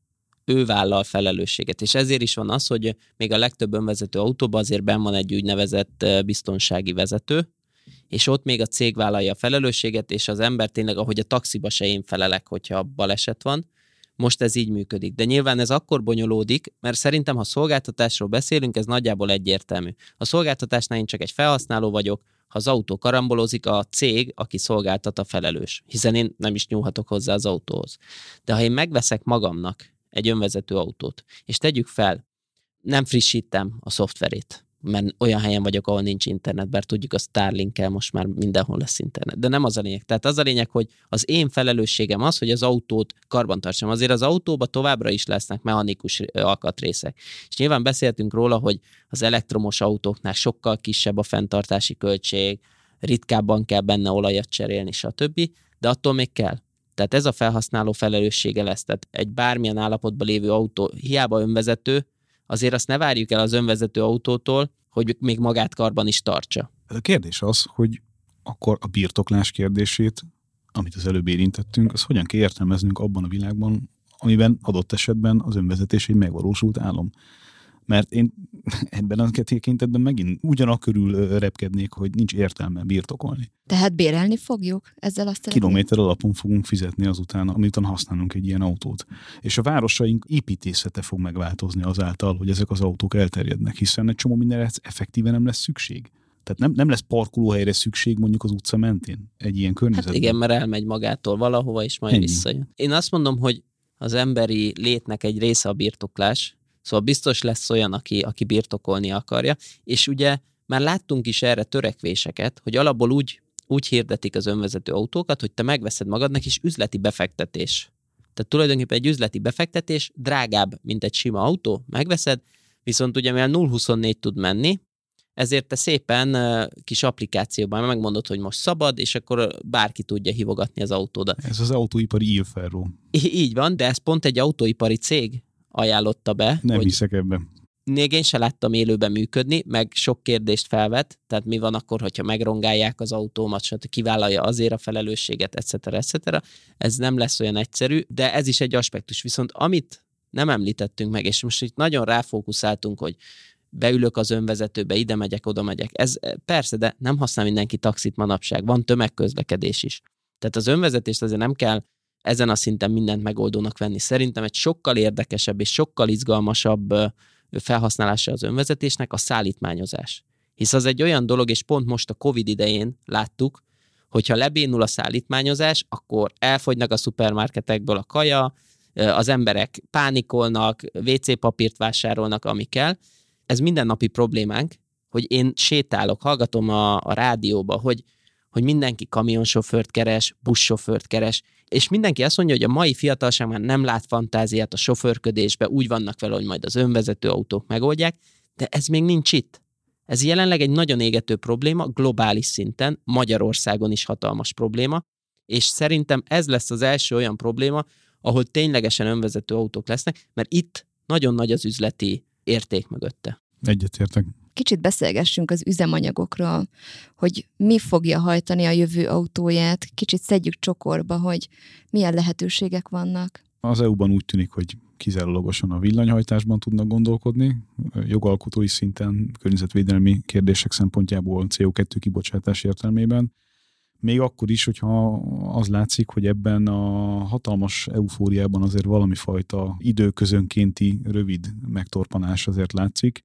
ő vállal felelősséget. És ezért is van az, hogy még a legtöbb önvezető autóban azért benn van egy úgynevezett biztonsági vezető, és ott még a cég vállalja a felelősséget, és az ember tényleg, ahogy a taxiba se én felelek, hogyha baleset van. Most ez így működik. De nyilván ez akkor bonyolódik, mert szerintem, ha szolgáltatásról beszélünk, ez nagyjából egyértelmű. A szolgáltatásnál én csak egy felhasználó vagyok, ha az autó karambolozik, a cég, aki szolgáltat, a felelős. Hiszen én nem is nyúlhatok hozzá az autóhoz. De ha én megveszek magamnak egy önvezető autót, és tegyük fel, nem frissítem a szoftverét, mert olyan helyen vagyok, ahol nincs internet, bár tudjuk, a Starlink-kel most már mindenhol lesz internet. De nem az a lényeg. Tehát az a lényeg, hogy az én felelősségem az, hogy az autót karbantartsam. Azért az autóban továbbra is lesznek mechanikus alkatrészek. És nyilván beszéltünk róla, hogy az elektromos autóknál sokkal kisebb a fenntartási költség, ritkábban kell benne olajat cserélni, stb. De attól még kell. Tehát ez a felhasználó felelőssége lesz. Tehát egy bármilyen állapotban lévő autó, hiába önvezető, azért azt ne várjuk el az önvezető autótól, hogy még magát karban is tartsa. A kérdés az, hogy akkor a birtoklás kérdését, amit az előbb érintettünk, az hogyan kell értelmeznünk abban a világban, amiben adott esetben az önvezetés egy megvalósult álom. Mert én ebben a tekintetben megint ugyanakörül repkednék, hogy nincs értelme birtokolni. Tehát bérelni fogjuk ezzel azt Kilométer alapon fogunk fizetni azután, amiután használunk egy ilyen autót. És a városaink építészete fog megváltozni azáltal, hogy ezek az autók elterjednek, hiszen egy csomó mindenre effektíven nem lesz szükség. Tehát nem lesz parkolóhelyre szükség mondjuk az utca mentén egy ilyen környezetben. Hát igen, mert elmegy magától valahova, és majd visszajön. Én azt mondom, hogy az emberi létnek egy része a birtoklás, szóval biztos lesz olyan, aki birtokolni akarja, és ugye már láttunk is erre törekvéseket, hogy alapból úgy hirdetik az önvezető autókat, hogy te megveszed magadnak, és üzleti befektetés. Tehát tulajdonképpen egy üzleti befektetés drágább, mint egy sima autó, megveszed, viszont ugye mivel 0-24 tud menni, ezért te szépen kis applikációban megmondod, hogy most szabad, és akkor bárki tudja hívogatni az autódat. Ez az autóipari írferró. Így van, de ez pont egy autóipari cég ajánlotta be. Nem hiszek ebben. Még én se láttam élőben működni, meg sok kérdést felvet, tehát mi van akkor, hogyha megrongálják az autómat, stb. Kivállalja azért a felelősséget, etc. Ez nem lesz olyan egyszerű, de ez is egy aspektus. Viszont amit nem említettünk meg, és most itt nagyon ráfókuszáltunk, hogy beülök az önvezetőbe, ide megyek, oda megyek. Ez persze, de nem használ mindenki taxit manapság, van tömegközlekedés is. Tehát az önvezetést azért nem kell ezen a szinten mindent megoldónak venni. Szerintem egy sokkal érdekesebb és sokkal izgalmasabb felhasználása az önvezetésnek a szállítmányozás. Hisz az egy olyan dolog, és pont most a Covid idején láttuk, hogyha lebénul a szállítmányozás, akkor elfogynak a szupermarketekből a kaja, az emberek pánikolnak, WC papírt vásárolnak, ami kell. Ez mindennapi problémánk, hogy én sétálok, hallgatom a rádióba, hogy mindenki kamionsofőrt keres, buszsofőrt keres, és mindenki azt mondja, hogy a mai fiatalság már nem lát fantáziát a sofőrködésbe, úgy vannak vele, hogy majd az önvezető autók megoldják, de ez még nincs itt. Ez jelenleg egy nagyon égető probléma, globális szinten, Magyarországon is hatalmas probléma, és szerintem ez lesz az első olyan probléma, ahol ténylegesen önvezető autók lesznek, mert itt nagyon nagy az üzleti érték mögötte. Egyetértek. Kicsit beszélgessünk az üzemanyagokról, hogy mi fogja hajtani a jövő autóját, kicsit szedjük csokorba, hogy milyen lehetőségek vannak. Az EU-ban úgy tűnik, hogy kizárólagosan a villanyhajtásban tudnak gondolkodni, jogalkotói szinten, környezetvédelmi kérdések szempontjából, CO2 kibocsátás értelmében. Még akkor is, hogyha az látszik, hogy ebben a hatalmas eufóriában azért valami fajta időközönkénti rövid megtorpanás azért látszik.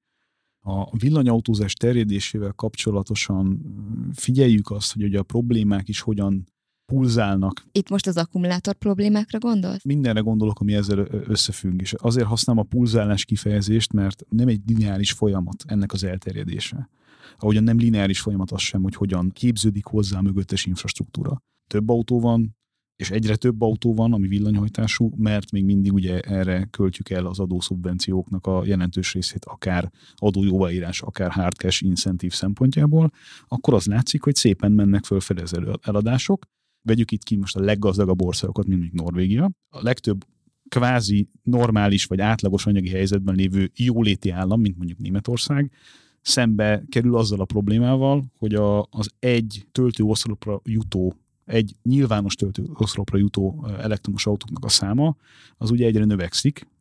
A villanyautózás terjedésével kapcsolatosan figyeljük azt, hogy ugye a problémák is hogyan pulzálnak. Itt most az akkumulátor problémákra gondolsz? Mindenre gondolok, ami ezzel összefügg, és azért használom a pulzálás kifejezést, mert nem egy lineáris folyamat ennek az elterjedése. Ahogyan nem lineáris folyamat az sem, hogy hogyan képződik hozzá a mögöttes infrastruktúra. Több autó van, és egyre több autó van, ami villanyhajtású, mert még mindig ugye erre költjük el az adószubvencióknak a jelentős részét, akár adójóváírás, akár hard cash incentív szempontjából, akkor az látszik, hogy szépen mennek fölfelé az eladások. Vegyük itt ki most a leggazdagabb országokat, mint mondjuk Norvégia. A legtöbb kvázi normális vagy átlagos anyagi helyzetben lévő jóléti állam, mint mondjuk Németország, szembe kerül azzal a problémával, hogy az egy töltőoszlopra jutó, egy nyilvános töltőoszlopra jutó elektromos autóknak a száma, az ugye egyre növekszik,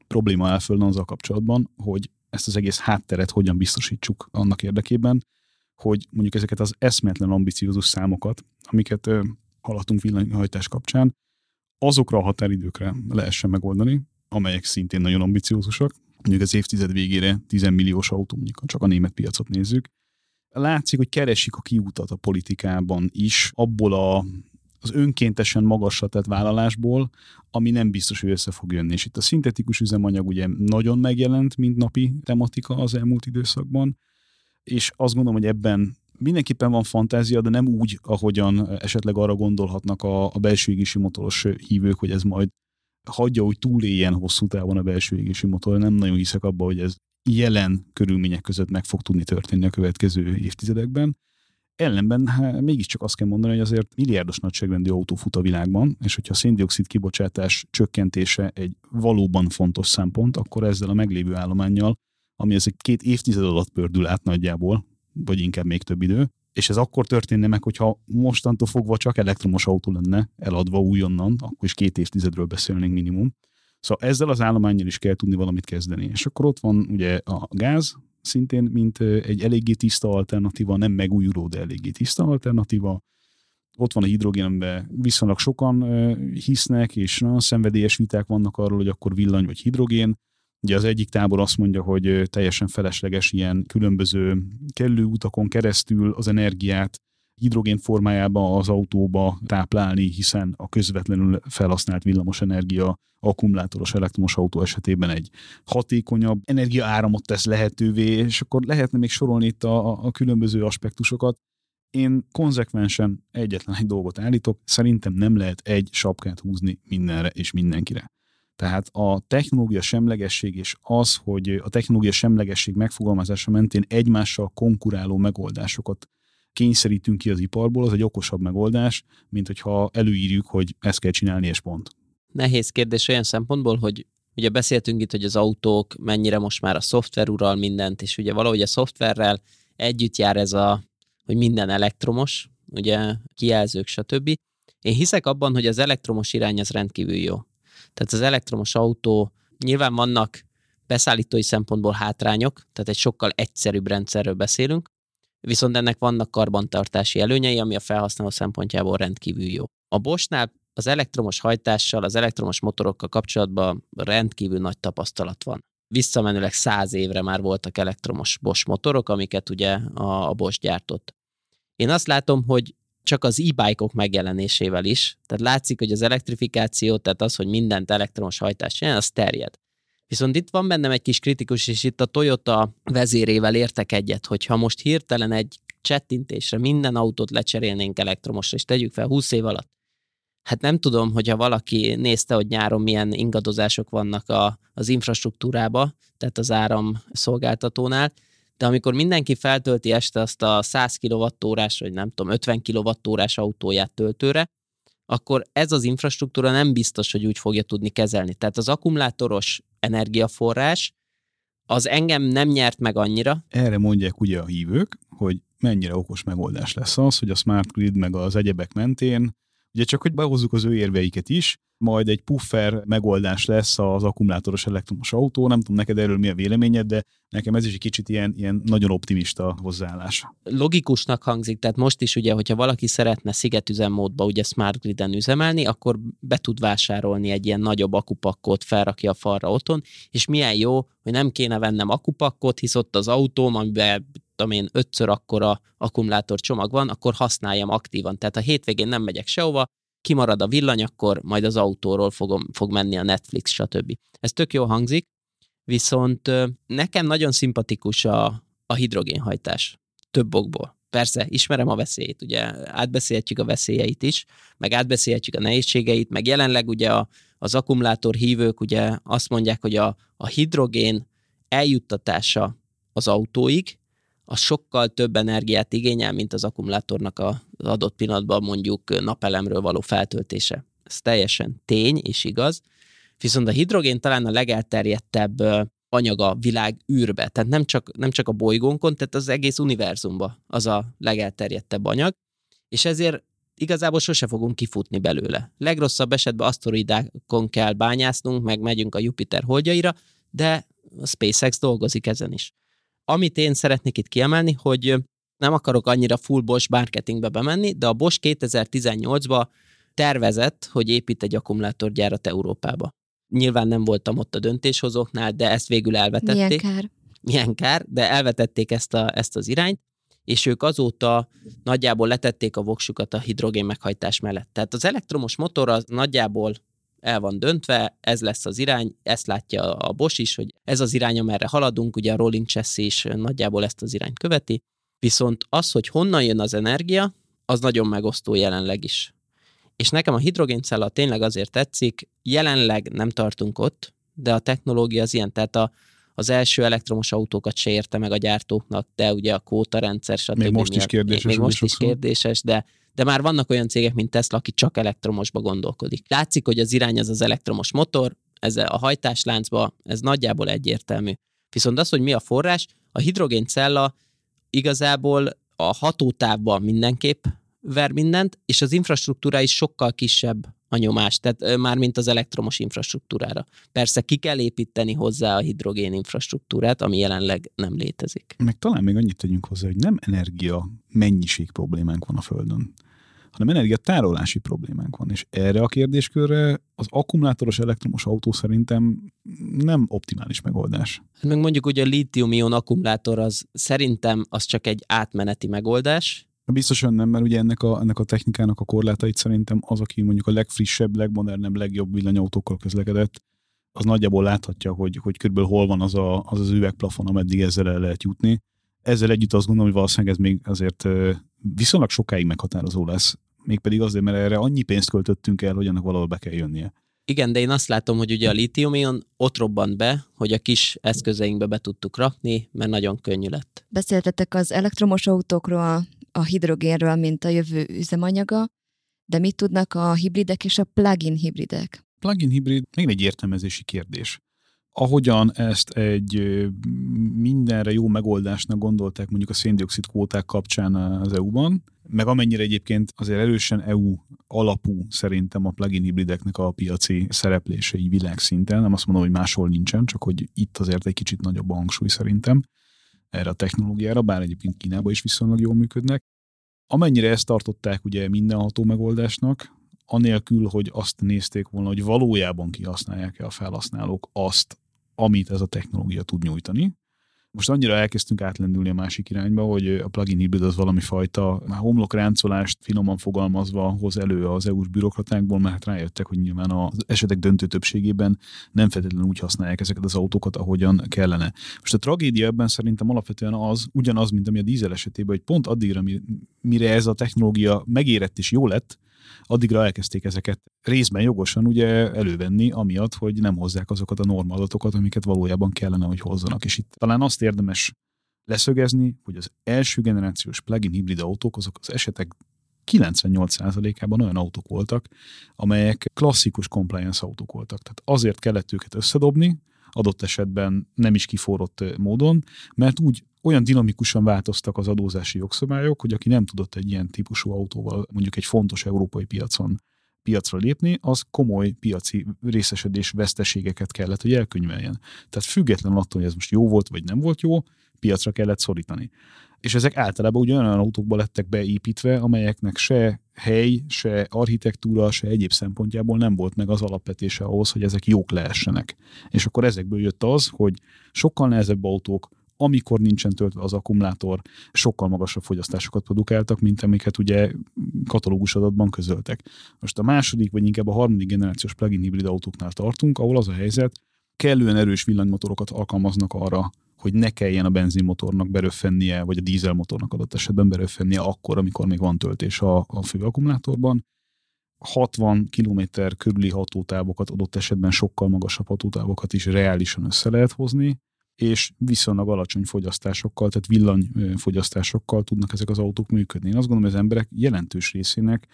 probléma áll föl azzal kapcsolatban, hogy ezt az egész hátteret hogyan biztosítsuk annak érdekében, hogy mondjuk ezeket az eszméletlen ambiciózus számokat, amiket hallottunk villanyhajtás kapcsán, azokra a határidőkre lehessen megoldani, amelyek szintén nagyon ambiciózusak. Mondjuk az évtized végére 10 milliós autó, mondjuk csak a német piacot nézzük. Látszik, hogy keresik a kiutat a politikában is, abból az önkéntesen magasra tett vállalásból, ami nem biztos, hogy össze fog jönni. És itt a szintetikus üzemanyag ugye nagyon megjelent, mint napi tematika az elmúlt időszakban, és azt gondolom, hogy ebben mindenképpen van fantázia, de nem úgy, ahogyan esetleg arra gondolhatnak a belső égésű motoros hívők, hogy ez majd hagyja, hogy túléljen hosszú távon a belső égésű motor. Nem nagyon hiszek abba, hogy ez jelen körülmények között meg fog tudni történni a következő évtizedekben. Ellenben mégiscsak azt kell mondani, hogy azért milliárdos nagyságrendű autó fut a világban, és hogyha a szén-dioxid kibocsátás csökkentése egy valóban fontos szempont, akkor ezzel a meglévő állománnyal, ami ezek 2 évtized alatt pördül át nagyjából, vagy inkább még több idő, és ez akkor történne meg, hogyha mostantól fogva csak elektromos autó lenne eladva újonnan, akkor is 2 évtizedről beszélnénk minimum. Szóval ezzel az állománnyal is kell tudni valamit kezdeni. És akkor ott van ugye a gáz, szintén, mint egy eléggé tiszta alternatíva, nem megújuló, de eléggé tiszta alternatíva. Ott van a hidrogénben, viszonylag sokan hisznek, és nagyon szenvedélyes viták vannak arról, hogy akkor villany vagy hidrogén. Ugye az egyik tábor azt mondja, hogy teljesen felesleges ilyen különböző kellő utakon keresztül az energiát hidrogén formájába az autóba táplálni, hiszen a közvetlenül felhasznált villamosenergia akkumulátoros elektromos autó esetében egy hatékonyabb energiaáramot tesz lehetővé, és akkor lehetne még sorolni itt a különböző aspektusokat. Én konzekvensen egyetlen egy dolgot állítok, szerintem nem lehet egy sapkát húzni mindenre és mindenkire. Tehát a technológia semlegesség és az, hogy a technológia semlegesség megfogalmazása mentén egymással konkuráló megoldásokat kényszerítünk ki az iparból, az egy okosabb megoldás, mint hogyha előírjuk, hogy ezt kell csinálni, és pont. Nehéz kérdés olyan szempontból, hogy ugye beszéltünk itt, hogy az autók mennyire most már a szoftver ural mindent, és ugye valahogy a szoftverrel együtt jár ez hogy minden elektromos, ugye kijelzők, stb. Én hiszek abban, hogy az elektromos irány az rendkívül jó. Tehát az elektromos autó, nyilván vannak beszállítói szempontból hátrányok, tehát egy sokkal egyszerűbb rendszerről beszélünk, viszont ennek vannak karbantartási előnyei, ami a felhasználó szempontjából rendkívül jó. A Boschnál az elektromos hajtással, az elektromos motorokkal kapcsolatban rendkívül nagy tapasztalat van. Visszamenőleg 100 évre már voltak elektromos Bosch motorok, amiket ugye a Bosch gyártott. Én azt látom, hogy csak az e-bike-ok megjelenésével is, tehát látszik, hogy az elektrifikáció, tehát az, hogy mindent elektromos hajtás csinál, az terjed. Viszont itt van bennem egy kis kritikus, és itt a Toyota vezérével értek egyet, hogyha most hirtelen egy csettintésre minden autót lecserélnénk elektromosra, és tegyük fel 20 év alatt. Hát nem tudom, hogyha valaki nézte, hogy nyáron milyen ingadozások vannak az infrastruktúrába, tehát az áramszolgáltatónál, de amikor mindenki feltölti este azt a 100 kWh-s, vagy nem tudom, 50 kWh-s autóját töltőre, akkor ez az infrastruktúra nem biztos, hogy úgy fogja tudni kezelni. Tehát az akkumulátoros energiaforrás az engem nem nyert meg annyira. Erre mondják ugye a hívők, hogy mennyire okos megoldás lesz az, hogy a smart grid meg az egyebek mentén, ugye csak hogy behozzuk az ő érveiket is, majd egy puffer megoldás lesz az akkumulátoros elektromos autó. Nem tudom neked erről mi a véleményed, de nekem ez is egy kicsit ilyen nagyon optimista hozzáállás. Logikusnak hangzik, tehát most is ugye, hogyha valaki szeretne szigetüzemmódba ugye smart griden üzemelni, akkor be tud vásárolni egy ilyen nagyobb akupakkot, felrakja a falra otthon, és milyen jó, hogy nem kéne vennem akupakkot, hisz ott az autóm, amiben 5-ször akkora akkumulátor csomag van, akkor használjam aktívan. Tehát a hétvégén nem megyek sehova, kimarad a villany, akkor majd az autóról fog menni a Netflix, stb. Ez tök jó hangzik, viszont nekem nagyon szimpatikus a hidrogénhajtás. Több okból. Persze, ismerem a veszélyét, ugye átbeszélhetjük a veszélyeit is, meg átbeszélhetjük a nehézségeit, meg jelenleg ugye az akkumulátor hívők ugye azt mondják, hogy a hidrogén eljuttatása az autóig, az sokkal több energiát igényel, mint az akkumulátornak az adott pillanatban mondjuk napelemről való feltöltése. Ez teljesen tény és igaz. Viszont a hidrogén talán a legelterjedtebb anyag a világ űrbe, tehát nem csak a bolygónkon, tehát az egész univerzumban az a legelterjedtebb anyag, és ezért igazából sose fogunk kifutni belőle. Legrosszabb esetben aszteroidákon kell bányásznunk, meg megyünk a Jupiter holdjaira, de a SpaceX dolgozik ezen is. Amit én szeretnék itt kiemelni, hogy nem akarok annyira full Bosch marketingbe bemenni, de a Bosch 2018-ban tervezett, hogy épít egy akkumulátorgyárat Európába. Nyilván nem voltam ott a döntéshozóknál, de ezt végül elvetették. Milyen kár, de elvetették ezt az irányt, és ők azóta nagyjából letették a voksukat a hidrogén meghajtás mellett. Tehát az elektromos motor az nagyjából el van döntve, ez lesz az irány, ezt látja a Bosch is, hogy ez az irány, amerre haladunk, ugye a Rolling Chassis is nagyjából ezt az irányt követi, viszont az, hogy honnan jön az energia, az nagyon megosztó jelenleg is. És nekem a hidrogéncella tényleg azért tetszik, jelenleg nem tartunk ott, de a technológia az ilyen, tehát az első elektromos autókat se érte meg a gyártóknak, de ugye a kvótarendszer, stb. Még most is kérdéses, de már vannak olyan cégek, mint Tesla, aki csak elektromosba gondolkodik. Látszik, hogy az irány az elektromos motor, ez a hajtásláncba, ez nagyjából egyértelmű. Viszont az, hogy mi a forrás, a hidrogéncella igazából a hatótávban mindenképp ver mindent, és az infrastruktúra is sokkal kisebb a nyomás, tehát már mint az elektromos infrastruktúrára. Persze ki kell építeni hozzá a hidrogén infrastruktúrát, ami jelenleg nem létezik. Meg talán még annyit tegyünk hozzá, hogy nem energia mennyiség problémánk van a Földön, hanem energiatárolási problémánk van, és erre a kérdéskörre az akkumulátoros elektromos autó szerintem nem optimális megoldás. Meg mondjuk ugye a lítium-ion akkumulátor az szerintem az csak egy átmeneti megoldás. Biztosan nem, mert ugye ennek a technikának a korlátait szerintem az, aki mondjuk a legfrissebb, legmodernebb, legjobb villanyautókkal közlekedett, az nagyjából láthatja, hogy körülbelül hol van az üvegplafon, ameddig ezzel el lehet jutni. Ezzel együtt azt gondolom, hogy valószínűleg ez még azért viszonylag sokáig meghatározó lesz. Mégpedig azért, mert erre annyi pénzt költöttünk el, hogy annak valahol be kell jönnie. Igen, de én azt látom, hogy ugye a lítium-ion ott robbant be, hogy a kis eszközeinkbe be tudtuk rakni, mert nagyon könnyű lett. Beszéltetek az elektromos autókról, a hidrogénről, mint a jövő üzemanyaga, de mit tudnak a hibridek és a plug-in hibridek? Plug-in hibrid még egy értelmezési kérdés. Ahogyan ezt egy mindenre jó megoldásnak gondolták mondjuk a széndioxid kvóták kapcsán az EU-ban, meg amennyire egyébként azért erősen EU alapú szerintem a plug-in hibrideknek a piaci szereplése így világszinten, nem azt mondom, hogy máshol nincsen, csak hogy itt azért egy kicsit nagyobb a hangsúly szerintem erre a technológiára, bár egyébként Kínában is viszonylag jól működnek. Amennyire ezt tartották ugye mindenható megoldásnak, anélkül, hogy azt nézték volna, hogy valójában kihasználják-e a felhasználók azt, amit ez a technológia tud nyújtani. Most annyira elkezdtünk átlendülni a másik irányba, hogy a plug-in hibrid az valami fajta homlokráncolást finoman fogalmazva hoz elő az EU-s bürokratákból, mert rájöttek, hogy nyilván az esetek döntő többségében nem feltétlenül úgy használják ezeket az autókat, ahogyan kellene. Most a tragédia ebben szerintem alapvetően ugyanaz, mint ami a dízel esetében, hogy pont addigra, mire ez a technológia megérett és jó lett, addigra elkezdték ezeket részben jogosan ugye elővenni, amiatt, hogy nem hozzák azokat a normadatokat, amiket valójában kellene, hogy hozzanak. És itt talán azt érdemes leszögezni, hogy az első generációs plug-in hibrid autók, azok az esetek 98%-ában olyan autók voltak, amelyek klasszikus compliance autók voltak. Tehát azért kellett őket összedobni, adott esetben nem is kiforrott módon, mert úgy olyan dinamikusan változtak az adózási jogszabályok, hogy aki nem tudott egy ilyen típusú autóval mondjuk egy fontos európai piacra lépni, az komoly piaci részesedés veszteségeket kellett, hogy elkönyveljen. Tehát függetlenül attól, hogy ez most jó volt, vagy nem volt jó, piacra kellett szorítani. És ezek általában ugye olyan autókba lettek beépítve, amelyeknek se hely, se architektúra, se egyéb szempontjából nem volt meg az alapvetése ahhoz, hogy ezek jók lehessenek. És akkor ezekből jött az, hogy sokkal nehezebb autók, amikor nincsen töltve az akkumulátor, sokkal magasabb fogyasztásokat produkáltak, mint amiket ugye katalógus adatban közöltek. Most a második, vagy inkább a harmadik generációs plug-in hibrid autóknál tartunk, ahol az a helyzet, kellően erős villanymotorokat alkalmaznak arra, hogy ne kelljen a benzinmotornak beröffennie, vagy a dízelmotornak adott esetben beröffennie akkor, amikor még van töltés a fő akkumulátorban. 60 km körüli hatótávokat, adott esetben sokkal magasabb hatótávokat is reálisan össze lehet hozni, és viszonylag alacsony fogyasztásokkal, tehát villanyfogyasztásokkal tudnak ezek az autók működni. Én azt gondolom, hogy az emberek jelentős részének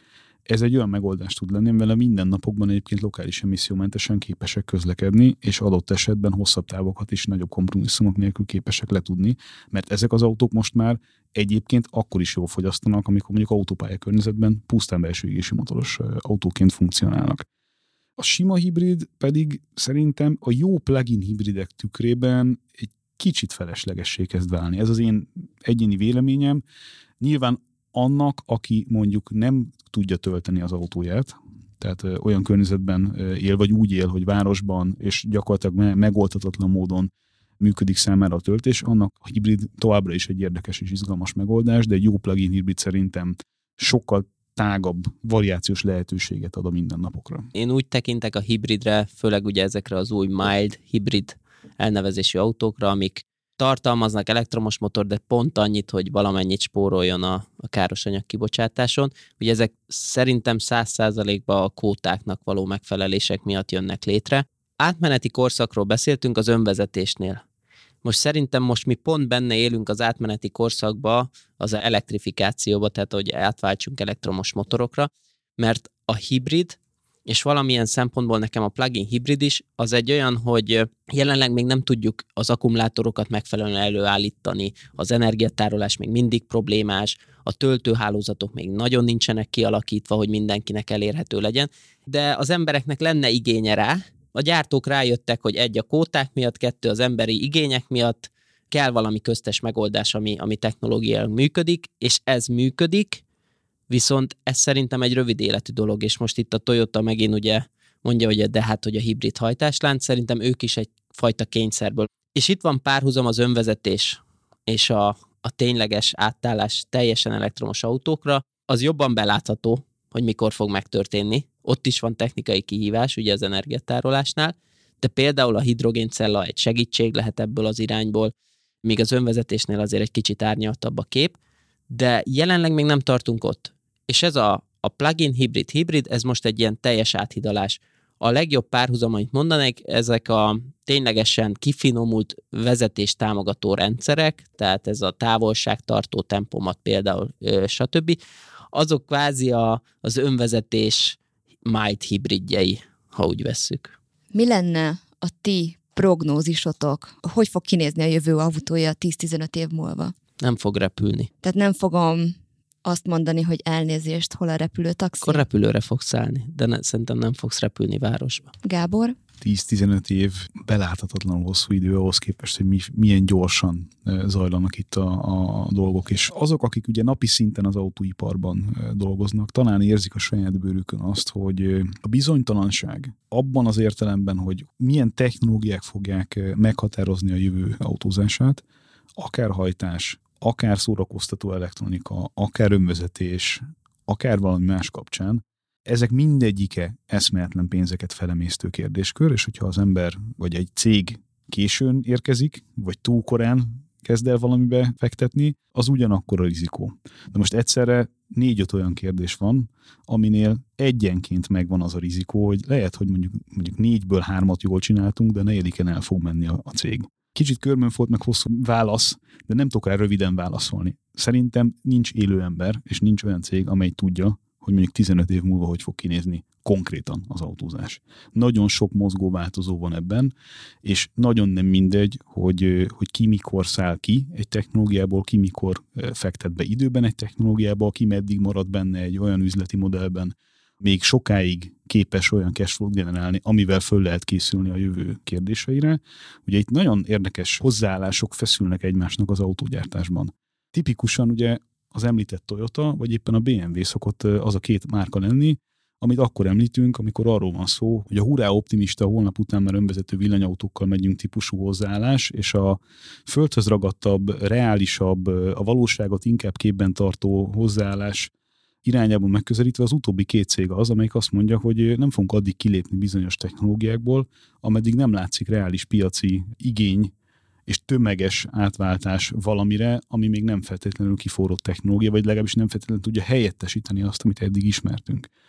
Ez egy olyan megoldás tud lenni, amivel a mindennapokban egyébként lokális emissziómentesen képesek közlekedni, és adott esetben hosszabb távokat is nagyobb kompromisszumok nélkül képesek letudni, mert ezek az autók most már egyébként akkor is jól fogyasztanak, amikor mondjuk autópálya környezetben pusztán belső égési motoros autóként funkcionálnak. A sima hibrid pedig szerintem a jó plug-in hibridek tükrében egy kicsit feleslegessé kezd válni. Ez az én egyéni véleményem. Nyilván annak, aki mondjuk nem tudja tölteni az autóját, tehát olyan környezetben él, vagy úgy él, hogy városban, és gyakorlatilag megoldhatatlan módon működik számára a töltés, annak a hibrid továbbra is egy érdekes és izgalmas megoldás, de egy jó plug-in hibrid szerintem sokkal tágabb variációs lehetőséget ad a mindennapokra. Én úgy tekintek a hibridre, főleg ugye ezekre az új mild hibrid elnevezésű autókra, amik tartalmaznak elektromos motor, de pont annyit, hogy valamennyit spóroljon a káros anyag kibocsátáson. Ugye ezek szerintem 100%-ban a kvótáknak való megfelelések miatt jönnek létre. Átmeneti korszakról beszéltünk az önvezetésnél. Most szerintem mi pont benne élünk az átmeneti korszakba, az elektrifikációba, tehát hogy átváltsunk elektromos motorokra, mert a hibrid, és valamilyen szempontból nekem a plug-in hibrid is, az egy olyan, hogy jelenleg még nem tudjuk az akkumulátorokat megfelelően előállítani, az energiatárolás még mindig problémás, a töltőhálózatok még nagyon nincsenek kialakítva, hogy mindenkinek elérhető legyen, de az embereknek lenne igénye rá. A gyártók rájöttek, hogy egy a kvóták miatt, kettő az emberi igények miatt kell valami köztes megoldás, ami technológiailag működik, és ez működik, viszont ez szerintem egy rövid életű dolog, és most itt a Toyota megint ugye mondja, hogy a hibrid hajtáslánc, szerintem ők is egyfajta kényszerből. És itt van párhuzam az önvezetés és a tényleges átállás teljesen elektromos autókra, az jobban belátható, hogy mikor fog megtörténni. Ott is van technikai kihívás, ugye az energiatárolásnál, de például a hidrogéncella egy segítség lehet ebből az irányból, míg az önvezetésnél azért egy kicsit árnyaltabb a kép, de jelenleg még nem tartunk ott. És ez a plug-in hibrid, ez most egy ilyen teljes áthidalás. A legjobb párhuzam, amit mondanék, ezek a ténylegesen kifinomult vezetés támogató rendszerek, tehát ez a távolságtartó tempomat például, stb. Azok kvázi az önvezetés mild hibridjei, ha úgy vesszük. Mi lenne a ti prognózisotok? Hogy fog kinézni a jövő autója 10-15 év múlva? Nem fog repülni. Tehát nem fogom azt mondani, hogy elnézést, hol a repülőtaxi? Akkor repülőre fogsz szállni, de szerintem nem fogsz repülni városba. Gábor? 10-15 év beláthatatlanul hosszú idő ahhoz képest, hogy milyen gyorsan zajlanak itt a dolgok. És azok, akik ugye napi szinten az autóiparban dolgoznak, talán érzik a saját bőrükön azt, hogy a bizonytalanság abban az értelemben, hogy milyen technológiák fogják meghatározni a jövő autózását, akár hajtás, akár szórakoztató elektronika, akár önvezetés, akár valami más kapcsán, ezek mindegyike eszméletlen pénzeket felemésztő kérdéskör, és hogyha az ember vagy egy cég későn érkezik, vagy túl korán kezd el valamibe fektetni, az ugyanakkor a rizikó. De most egyszerre 4-5 olyan kérdés van, aminél egyenként megvan az a rizikó, hogy lehet, hogy mondjuk 4-ből 3-at jól csináltunk, de 4-en el fog menni a cég. Kicsit körmönfolt meg hosszú válasz, de nem tudok rá röviden válaszolni. Szerintem nincs élő ember, és nincs olyan cég, amely tudja, hogy mondjuk 15 év múlva hogy fog kinézni konkrétan az autózás. Nagyon sok mozgó változó van ebben, és nagyon nem mindegy, hogy ki mikor száll ki egy technológiából, ki mikor fektet be időben egy technológiába, ki meddig marad benne egy olyan üzleti modellben, még sokáig képes olyan cashflow-t generálni, amivel föl lehet készülni a jövő kérdéseire. Ugye itt nagyon érdekes hozzáállások feszülnek egymásnak az autógyártásban. Tipikusan ugye az említett Toyota, vagy éppen a BMW szokott az a két márka lenni, amit akkor említünk, amikor arról van szó, hogy a hurrá optimista, holnap után már önvezető villanyautókkal megyünk típusú hozzáállás, és a földhöz ragadtabb, reálisabb, a valóságot inkább képben tartó hozzáállás irányában megközelítve az utóbbi két cég az, amelyik azt mondja, hogy nem fogunk addig kilépni bizonyos technológiákból, ameddig nem látszik reális piaci igény és tömeges átváltás valamire, ami még nem feltétlenül kiforrott technológia, vagy legalábbis nem feltétlenül tudja helyettesíteni azt, amit eddig ismertünk.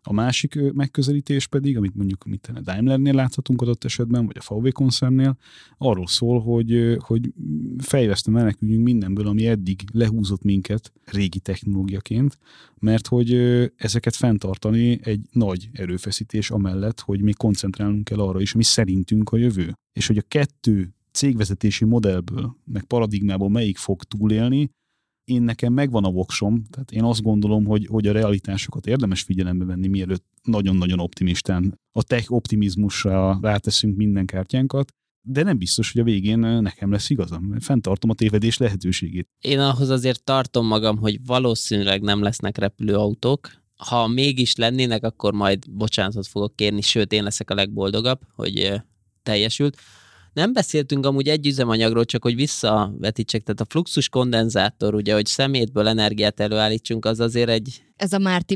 A másik megközelítés pedig, amit mondjuk a Daimlernél láthatunk adott esetben, vagy a VW koncernnél, arról szól, hogy fejlesztve meneküljünk mindenből, ami eddig lehúzott minket régi technológiaként, mert hogy ezeket fenntartani egy nagy erőfeszítés amellett, hogy még koncentrálnunk kell arra is, ami szerintünk a jövő. És hogy a kettő cégvezetési modellből, meg paradigmából melyik fog túlélni, én nekem megvan a voksom, tehát én azt gondolom, hogy a realitásokat érdemes figyelembe venni, mielőtt nagyon-nagyon optimistán a tech optimizmusra ráteszünk minden kártyánkat, de nem biztos, hogy a végén nekem lesz igazam. Fenntartom a tévedés lehetőségét. Én ahhoz azért tartom magam, hogy valószínűleg nem lesznek repülőautók. Ha mégis lennének, akkor majd bocsánatot fogok kérni, sőt, én leszek a legboldogabb, hogy teljesült. Nem beszéltünk amúgy egy üzemanyagról, csak hogy visszavetítsek, tehát a fluxus kondenzátor, ugye, hogy szemétből energiát előállítsunk, az azért egy... Ez a Marty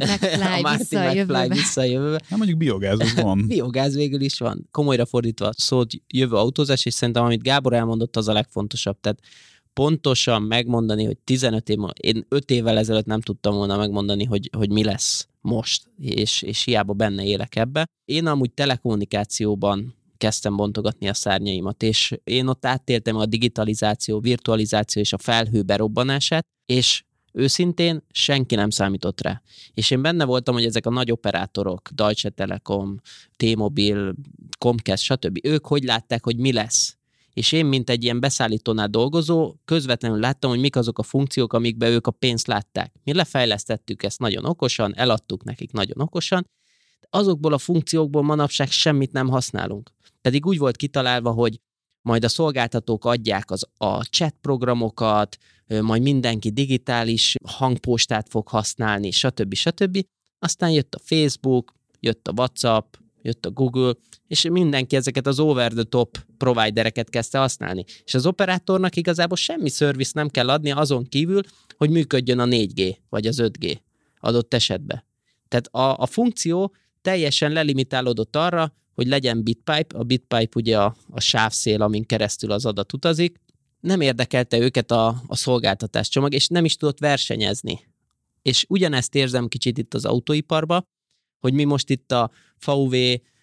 McFly vissza a jövőbe. Hát mondjuk biogáz az van. Biogáz végül is van. Komolyra fordítva a szót jövő autózás, és szerintem, amit Gábor elmondott, az a legfontosabb. Tehát pontosan megmondani, hogy 15 év, én 5 évvel ezelőtt nem tudtam volna megmondani, hogy mi lesz most, és hiába benne élek ebbe. Én amúgy telekommunikációban kezdtem bontogatni a szárnyaimat, és én ott áttéltem a digitalizáció, virtualizáció és a felhő berobbanását, és őszintén senki nem számított rá. És én benne voltam, hogy ezek a nagy operátorok, Deutsche Telekom, T-Mobile, Comcast, stb. Ők hogy látták, hogy mi lesz. És én, mint egy ilyen beszállítónál dolgozó, közvetlenül láttam, hogy mik azok a funkciók, amikbe ők a pénzt látták. Mi lefejlesztettük ezt nagyon okosan, eladtuk nekik nagyon okosan, de azokból a funkciókból manapság semmit nem használunk. Pedig úgy volt kitalálva, hogy majd a szolgáltatók adják a chat programokat, majd mindenki digitális hangpostát fog használni, stb. Aztán jött a Facebook, jött a WhatsApp, jött a Google, és mindenki ezeket az over-the-top providereket kezdte használni. És az operátornak igazából semmi szervizt nem kell adnia azon kívül, hogy működjön a 4G vagy az 5G adott esetben. Tehát a funkció teljesen lelimitálódott arra, hogy legyen bitpipe, a bitpipe ugye a sávszél, amin keresztül az adat utazik, nem érdekelte őket a szolgáltatáscsomag, és nem is tudott versenyezni. És ugyanezt érzem kicsit itt az autóiparba, hogy mi most itt a VW,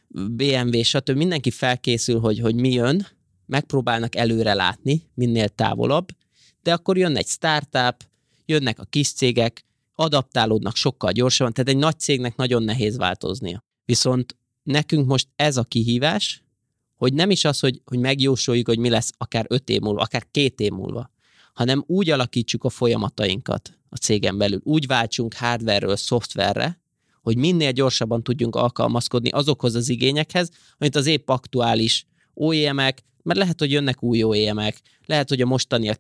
BMW, stb. Mindenki felkészül, hogy mi jön, megpróbálnak előre látni, minél távolabb, de akkor jön egy startup, jönnek a kis cégek, adaptálódnak sokkal gyorsabban, tehát egy nagy cégnek nagyon nehéz változnia. Viszont nekünk most ez a kihívás, hogy nem is az, hogy megjósoljuk, hogy mi lesz akár 5 év múlva, akár 2 év múlva, hanem úgy alakítsuk a folyamatainkat a cégen belül, úgy váltsunk hardware-ről szoftverre, hogy minél gyorsabban tudjunk alkalmazkodni azokhoz az igényekhez, amit az épp aktuális OEM-ek, mert lehet, hogy jönnek új OEM-ek, lehet, hogy a mostaniak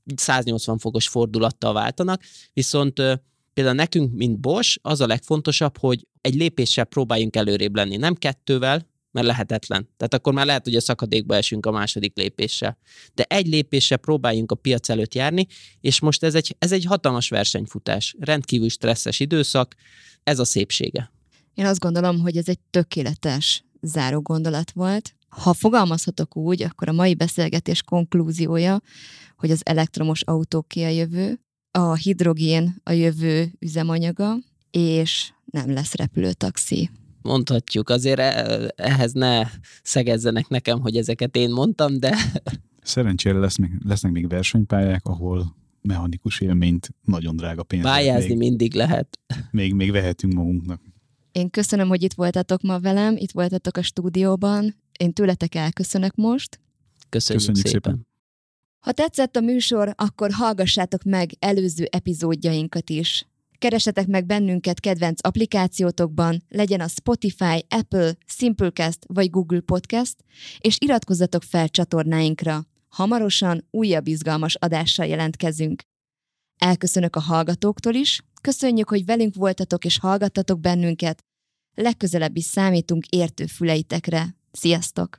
180 fokos fordulattal váltanak, viszont például nekünk, mint Bosch, az a legfontosabb, hogy egy lépéssel próbáljunk előrébb lenni, nem 2-vel, mert lehetetlen. Tehát akkor már lehet, hogy a szakadékba esünk a második lépéssel. De egy lépéssel próbáljunk a piac előtt járni, és most ez egy hatalmas versenyfutás, rendkívül stresszes időszak, ez a szépsége. Én azt gondolom, hogy ez egy tökéletes záró gondolat volt. Ha fogalmazhatok úgy, akkor a mai beszélgetés konklúziója, hogy az elektromos autóké a jövő, a hidrogén a jövő üzemanyaga, és nem lesz repülőtaxi. Mondhatjuk, azért ehhez ne szegezzenek nekem, hogy ezeket én mondtam, de... Szerencsére lesznek még versenypályák, ahol mechanikus élményt nagyon drága pénzre. Pályázni mindig lehet. Még vehetünk magunknak. Én köszönöm, hogy itt voltatok ma velem, itt voltatok a stúdióban. Én tőletek elköszönök most. Köszönjük szépen. Ha tetszett a műsor, akkor hallgassátok meg előző epizódjainkat is. Keressetek meg bennünket kedvenc applikációtokban, legyen a Spotify, Apple, Simplecast vagy Google Podcast, és iratkozzatok fel csatornáinkra. Hamarosan újabb izgalmas adással jelentkezünk. Elköszönök a hallgatóktól is, köszönjük, hogy velünk voltatok és hallgattatok bennünket. Legközelebb is számítunk értő füleitekre. Sziasztok!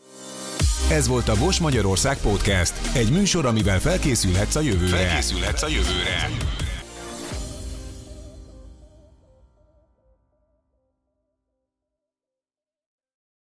Ez volt a Bosch Magyarország Podcast, egy műsor, amivel felkészülhetsz a jövőre.